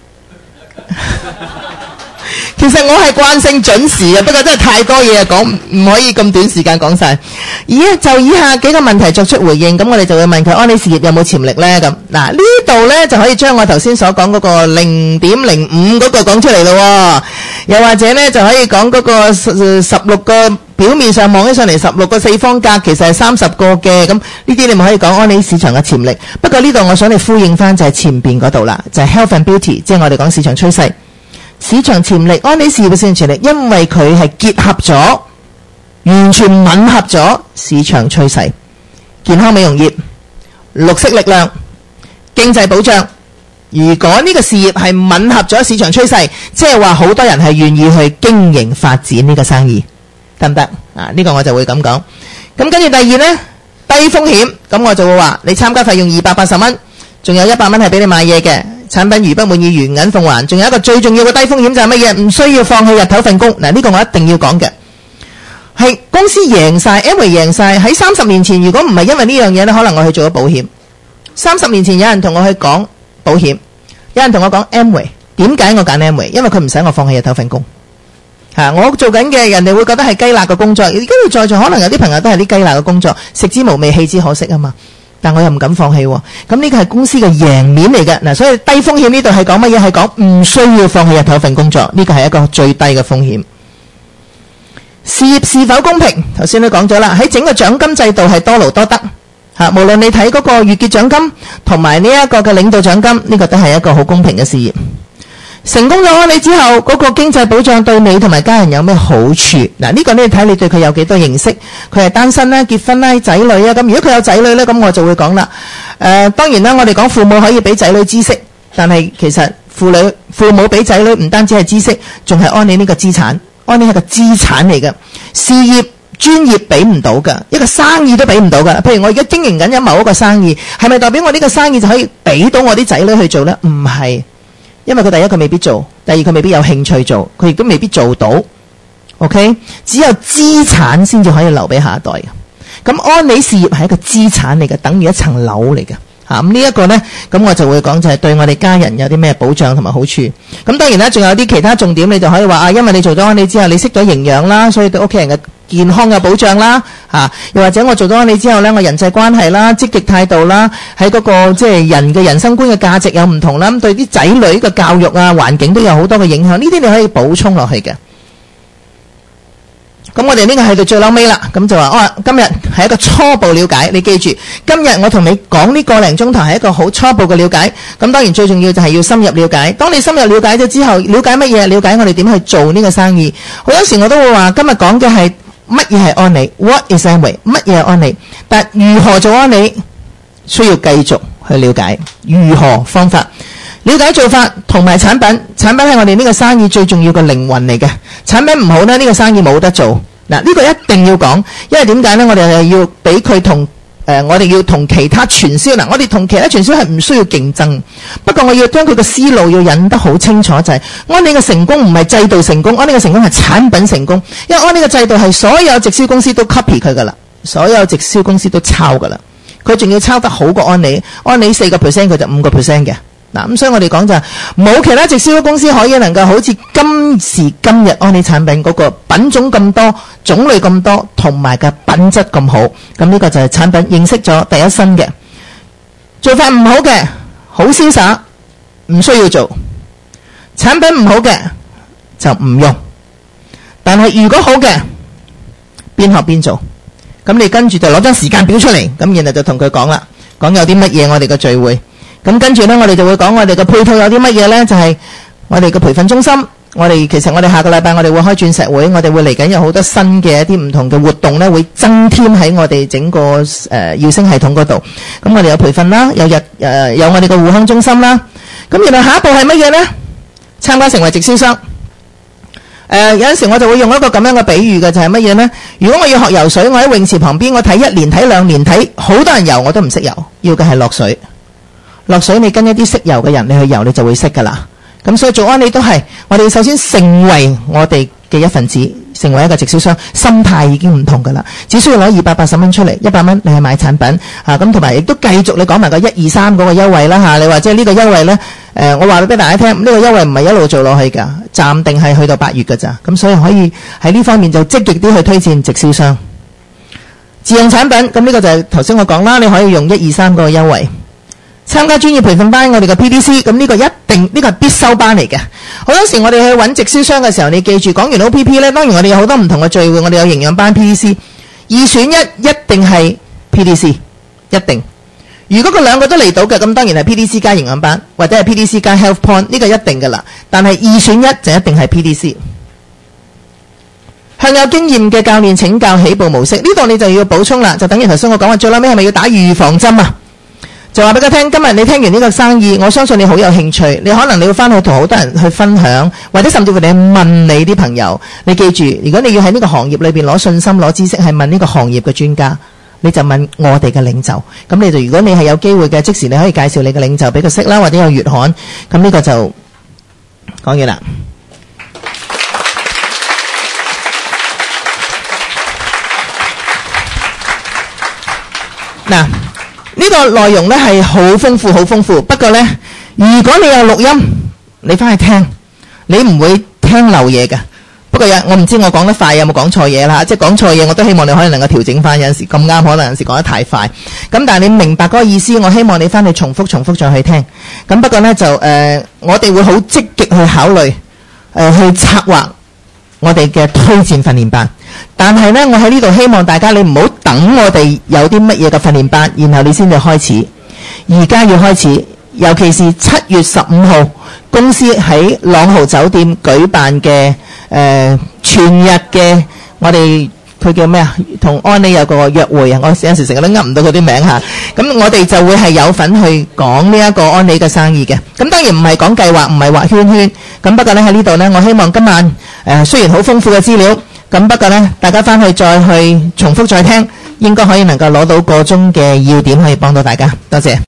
其實我係慣性準時嘅，不過真係太多嘢講，唔可以咁短時間講晒。而就以下幾個問題作出回應，咁我哋就會問佢安利事業有冇潛力呢？咁嗱呢度呢就可以將我頭先所講嗰個零點零五嗰個講出嚟咯。又或者呢就可以講嗰個十六個表面上望起上嚟十六個四方格，其實係三十個嘅。咁呢啲你咪可以講安利市場嘅潛力。不過呢度我想你呼應翻就係前邊嗰度啦，就係 health and beauty， 即係我哋講市場趨勢。市場潛力，安利事業嘅市場潛力，因為佢係結合咗，完全吻合咗市場趨勢，健康美容業、綠色力量、經濟保障。如果呢個事業係吻合咗市場趨勢，即係話好多人係願意去經營發展呢個生意，得唔得？啊，呢個我就會咁講。咁跟住第二呢，低風險，咁我就會話你參加費用二百八十蚊，仲有一百蚊係俾你買嘢嘅。產品如不滿意，原銀奉還。仲有一個最重要嘅低風險就係乜嘢？唔需要放棄日頭份工。嗱，呢個我一定要講嘅，係公司贏晒 Amway 贏晒。喺三十年前，如果唔係因為呢樣嘢咧，可能我去做咗保險。三十年前有人同我去講保險，有人同我講 Amway， 點解我揀 Amway？ 因為佢唔使我放棄日頭份工。吓，我做緊嘅人哋會覺得係雞肋嘅工作，而跟住在座可能有啲朋友都係啲雞肋嘅工作，食之無味，棄之可惜啊嘛。但我又唔敢放棄，咁呢個係公司嘅贏面嚟嘅。嗱，所以低風險呢度係講乜嘢？係講唔需要放棄日頭份工作，呢個係一個最低嘅風險。事業是否公平？頭先都講咗啦，喺整個獎金制度係多勞多得吓，無論你睇嗰個月結獎金同埋呢一個嘅領導獎金，呢個都係一個好公平嘅事業。成功咗安利之後，嗰個經濟保障對你同埋家人有咩好處？嗱，呢個呢睇你對佢有幾多認識。佢係單身啦、結婚啦、仔女啊。咁如果佢有仔女呢，咁我就會講啦。誒、呃，當然啦，我哋講父母可以俾仔女知識，但係其實父女父母俾仔女唔單止係知識，仲係安利呢個資產。安利係個資產嚟嘅，事業專業俾唔到㗎，一個生意都俾唔到㗎。譬如我而家經營緊有某一個生意，係咪代表我呢個生意就可以俾到我啲仔女去做呢？唔係。因為佢第一佢未必做，第二佢未必有興趣做，佢亦都未必做到。OK， 只有資產先至可以留俾下一代嘅。咁安利事業係一個資產嚟嘅，等於一層樓嚟嘅。吓，咁呢一個呢，咁我就會講就係對我哋家人有啲咩保障同埋好處。咁當然啦，仲有啲其他重點，你就可以話啊，因為你做咗安利之後，你識咗營養啦，所以對屋企人嘅健康有保障啦。吓、啊，又或者我做咗安利之後呢，我人際關係啦、積極態度啦，喺嗰、那個即係、就是、人嘅人生觀嘅價值有唔同啦，咁對啲仔女嘅教育啊、環境都有好多嘅影響。呢啲你可以補充落去嘅。咁我哋呢個係到最嬲尾啦，咁就話哦，今日係一個初步了解，你記住，今日我同你講呢個零鐘頭係一個好初步嘅了解。咁當然最重要就係要深入了解。當你深入了解咗之後，了解乜嘢？了解我哋點去做呢個生意。好多時我都會話，今日講嘅係乜嘢係安利 ？What is Amway？ 乜嘢係安利？但如何做安利，需要繼續去了解如何方法。了解做法同埋產品，產品係我哋呢個生意最重要嘅靈魂嚟嘅。產品唔好呢，呢、呢個生意冇得做。嗱，呢個一定要講，因為點解呢？我哋係要俾佢同誒，我哋要同其他傳銷。嗱，我哋同其他傳銷係唔需要競爭，不過我要將佢嘅思路要引得好清楚，就係、是、安利嘅成功唔係制度成功，安利嘅成功係產品成功。因為安利嘅制度係所有直銷公司都 copy 佢噶啦，所有直銷公司都抄噶啦，佢仲要抄得好過安利，安利四個 percent 佢就五個 percent 嘅。嗱，咁所以我哋講就係冇其他直銷公司可以能夠好似今時今日安利產品嗰個品種咁多、種類咁多，同埋嘅品質咁好。咁呢個就係產品認識咗第一身嘅做法唔好嘅，好瀟灑，唔需要做。產品唔好嘅就唔用。但係如果好嘅，邊學邊做。咁你跟住就攞張時間表出嚟，咁然後就同佢講啦，講有啲乜嘢我哋嘅聚會。咁跟住呢，我哋就會講我哋嘅配套有啲乜嘢呢？就係、是、我哋嘅培訓中心。我哋其實我哋下個禮拜我哋會開鑽石會，我哋會嚟緊有好多新嘅一啲唔同嘅活動呢，會增添喺我哋整個誒、呃、耀星系統嗰度。咁我哋有培訓啦，有日誒、呃、有我哋嘅護康中心啦。咁原來下一步係乜嘢呢？參加成為直銷商。 呃、有陣時我就會用一個咁樣嘅比喻嘅，就係乜嘢呢？如果我要學游水，我喺泳池旁邊，我睇一年睇兩年睇好多人游，我都唔識游。要嘅係落水，落水你跟一啲識游嘅人你去游，你就會識噶啦。咁所以做安利都係，我哋首先成為我哋嘅一份子，成為一個直銷商，心態已經唔同噶啦。只需要攞二百八十蚊出嚟，一百蚊你去買產品啊，咁同埋亦都繼續你講埋個一二三嗰個優惠啦嚇。你話即係呢個優惠呢，誒我話俾大家聽，呢個優惠唔係一路做落去㗎，暫定係去到八月㗎咋。咁所以可以喺呢方面就積極啲去推薦直銷商自用產品。咁呢個就係頭先我講啦，你可以用一二三嗰個優惠。參加專業培訓班，我哋嘅 P D C， 咁呢個一定呢、呢個係必修班嚟嘅。好多時我哋去揾直銷商嘅時候，你記住講完 O P P 呢，當然我哋有好多唔同嘅聚會，我哋有營養班 P D C， 二選一一定係 P D C， 一定。如果佢兩個都嚟到嘅，咁當然係 P D C 加營養班，或者係 P D C 加 Health Point， 呢個一定㗎啦。但係二選一就一定係 P D C。向有經驗嘅教練請教起步模式，呢度你就要補充啦，就等於頭先我講話最後尾係咪要打預防針啊？就話俾佢聽，今日你聽完呢個生意，我相信你好有興趣，你可能你要翻去同好多人去分享，或者甚至乎你問你啲朋友。你記住，如果你要喺呢個行業裏邊攞信心、攞知識，係問呢個行業嘅專家，你就問我哋嘅領袖。咁你就如果你係有機會嘅，即時你可以介紹你嘅領袖俾佢識啦，或者有月刊。咁呢個就講完啦。嗱。呢個內容呢係好豐富好豐富，不過呢，如果你有錄音，你翻去聽，你唔會聽漏嘢嘅。不過我唔知我講得快有冇講錯嘢啦，即係講錯嘢我都希望你可以能夠調整翻。有陣時咁啱，可能有陣時講得太快。咁但係你明白嗰個意思，我希望你翻去重複重複再去聽。咁不過呢，就誒、呃，我哋會好積極去考慮誒、呃、去策劃我哋嘅推薦訓練班。但係呢，我喺呢度希望大家你唔好等我哋有啲乜嘢嘅訓練班，然後你先至開始。而家要開始，尤其是七月十五號公司喺朗豪酒店舉辦嘅誒、呃、全日嘅我哋佢叫咩啊？同安利有個約會啊！我有時成日都噏唔到佢啲名嚇。咁我哋就會係有份去講呢一個安利嘅生意嘅。咁當然唔係講計劃，唔係畫圈圈。咁不過呢，喺呢度呢，我希望今晚誒、呃、雖然好豐富嘅資料。咁不過呢，大家翻去再去重複再聽，應該可以能夠攞到個中嘅要點，可以幫到大家。多謝。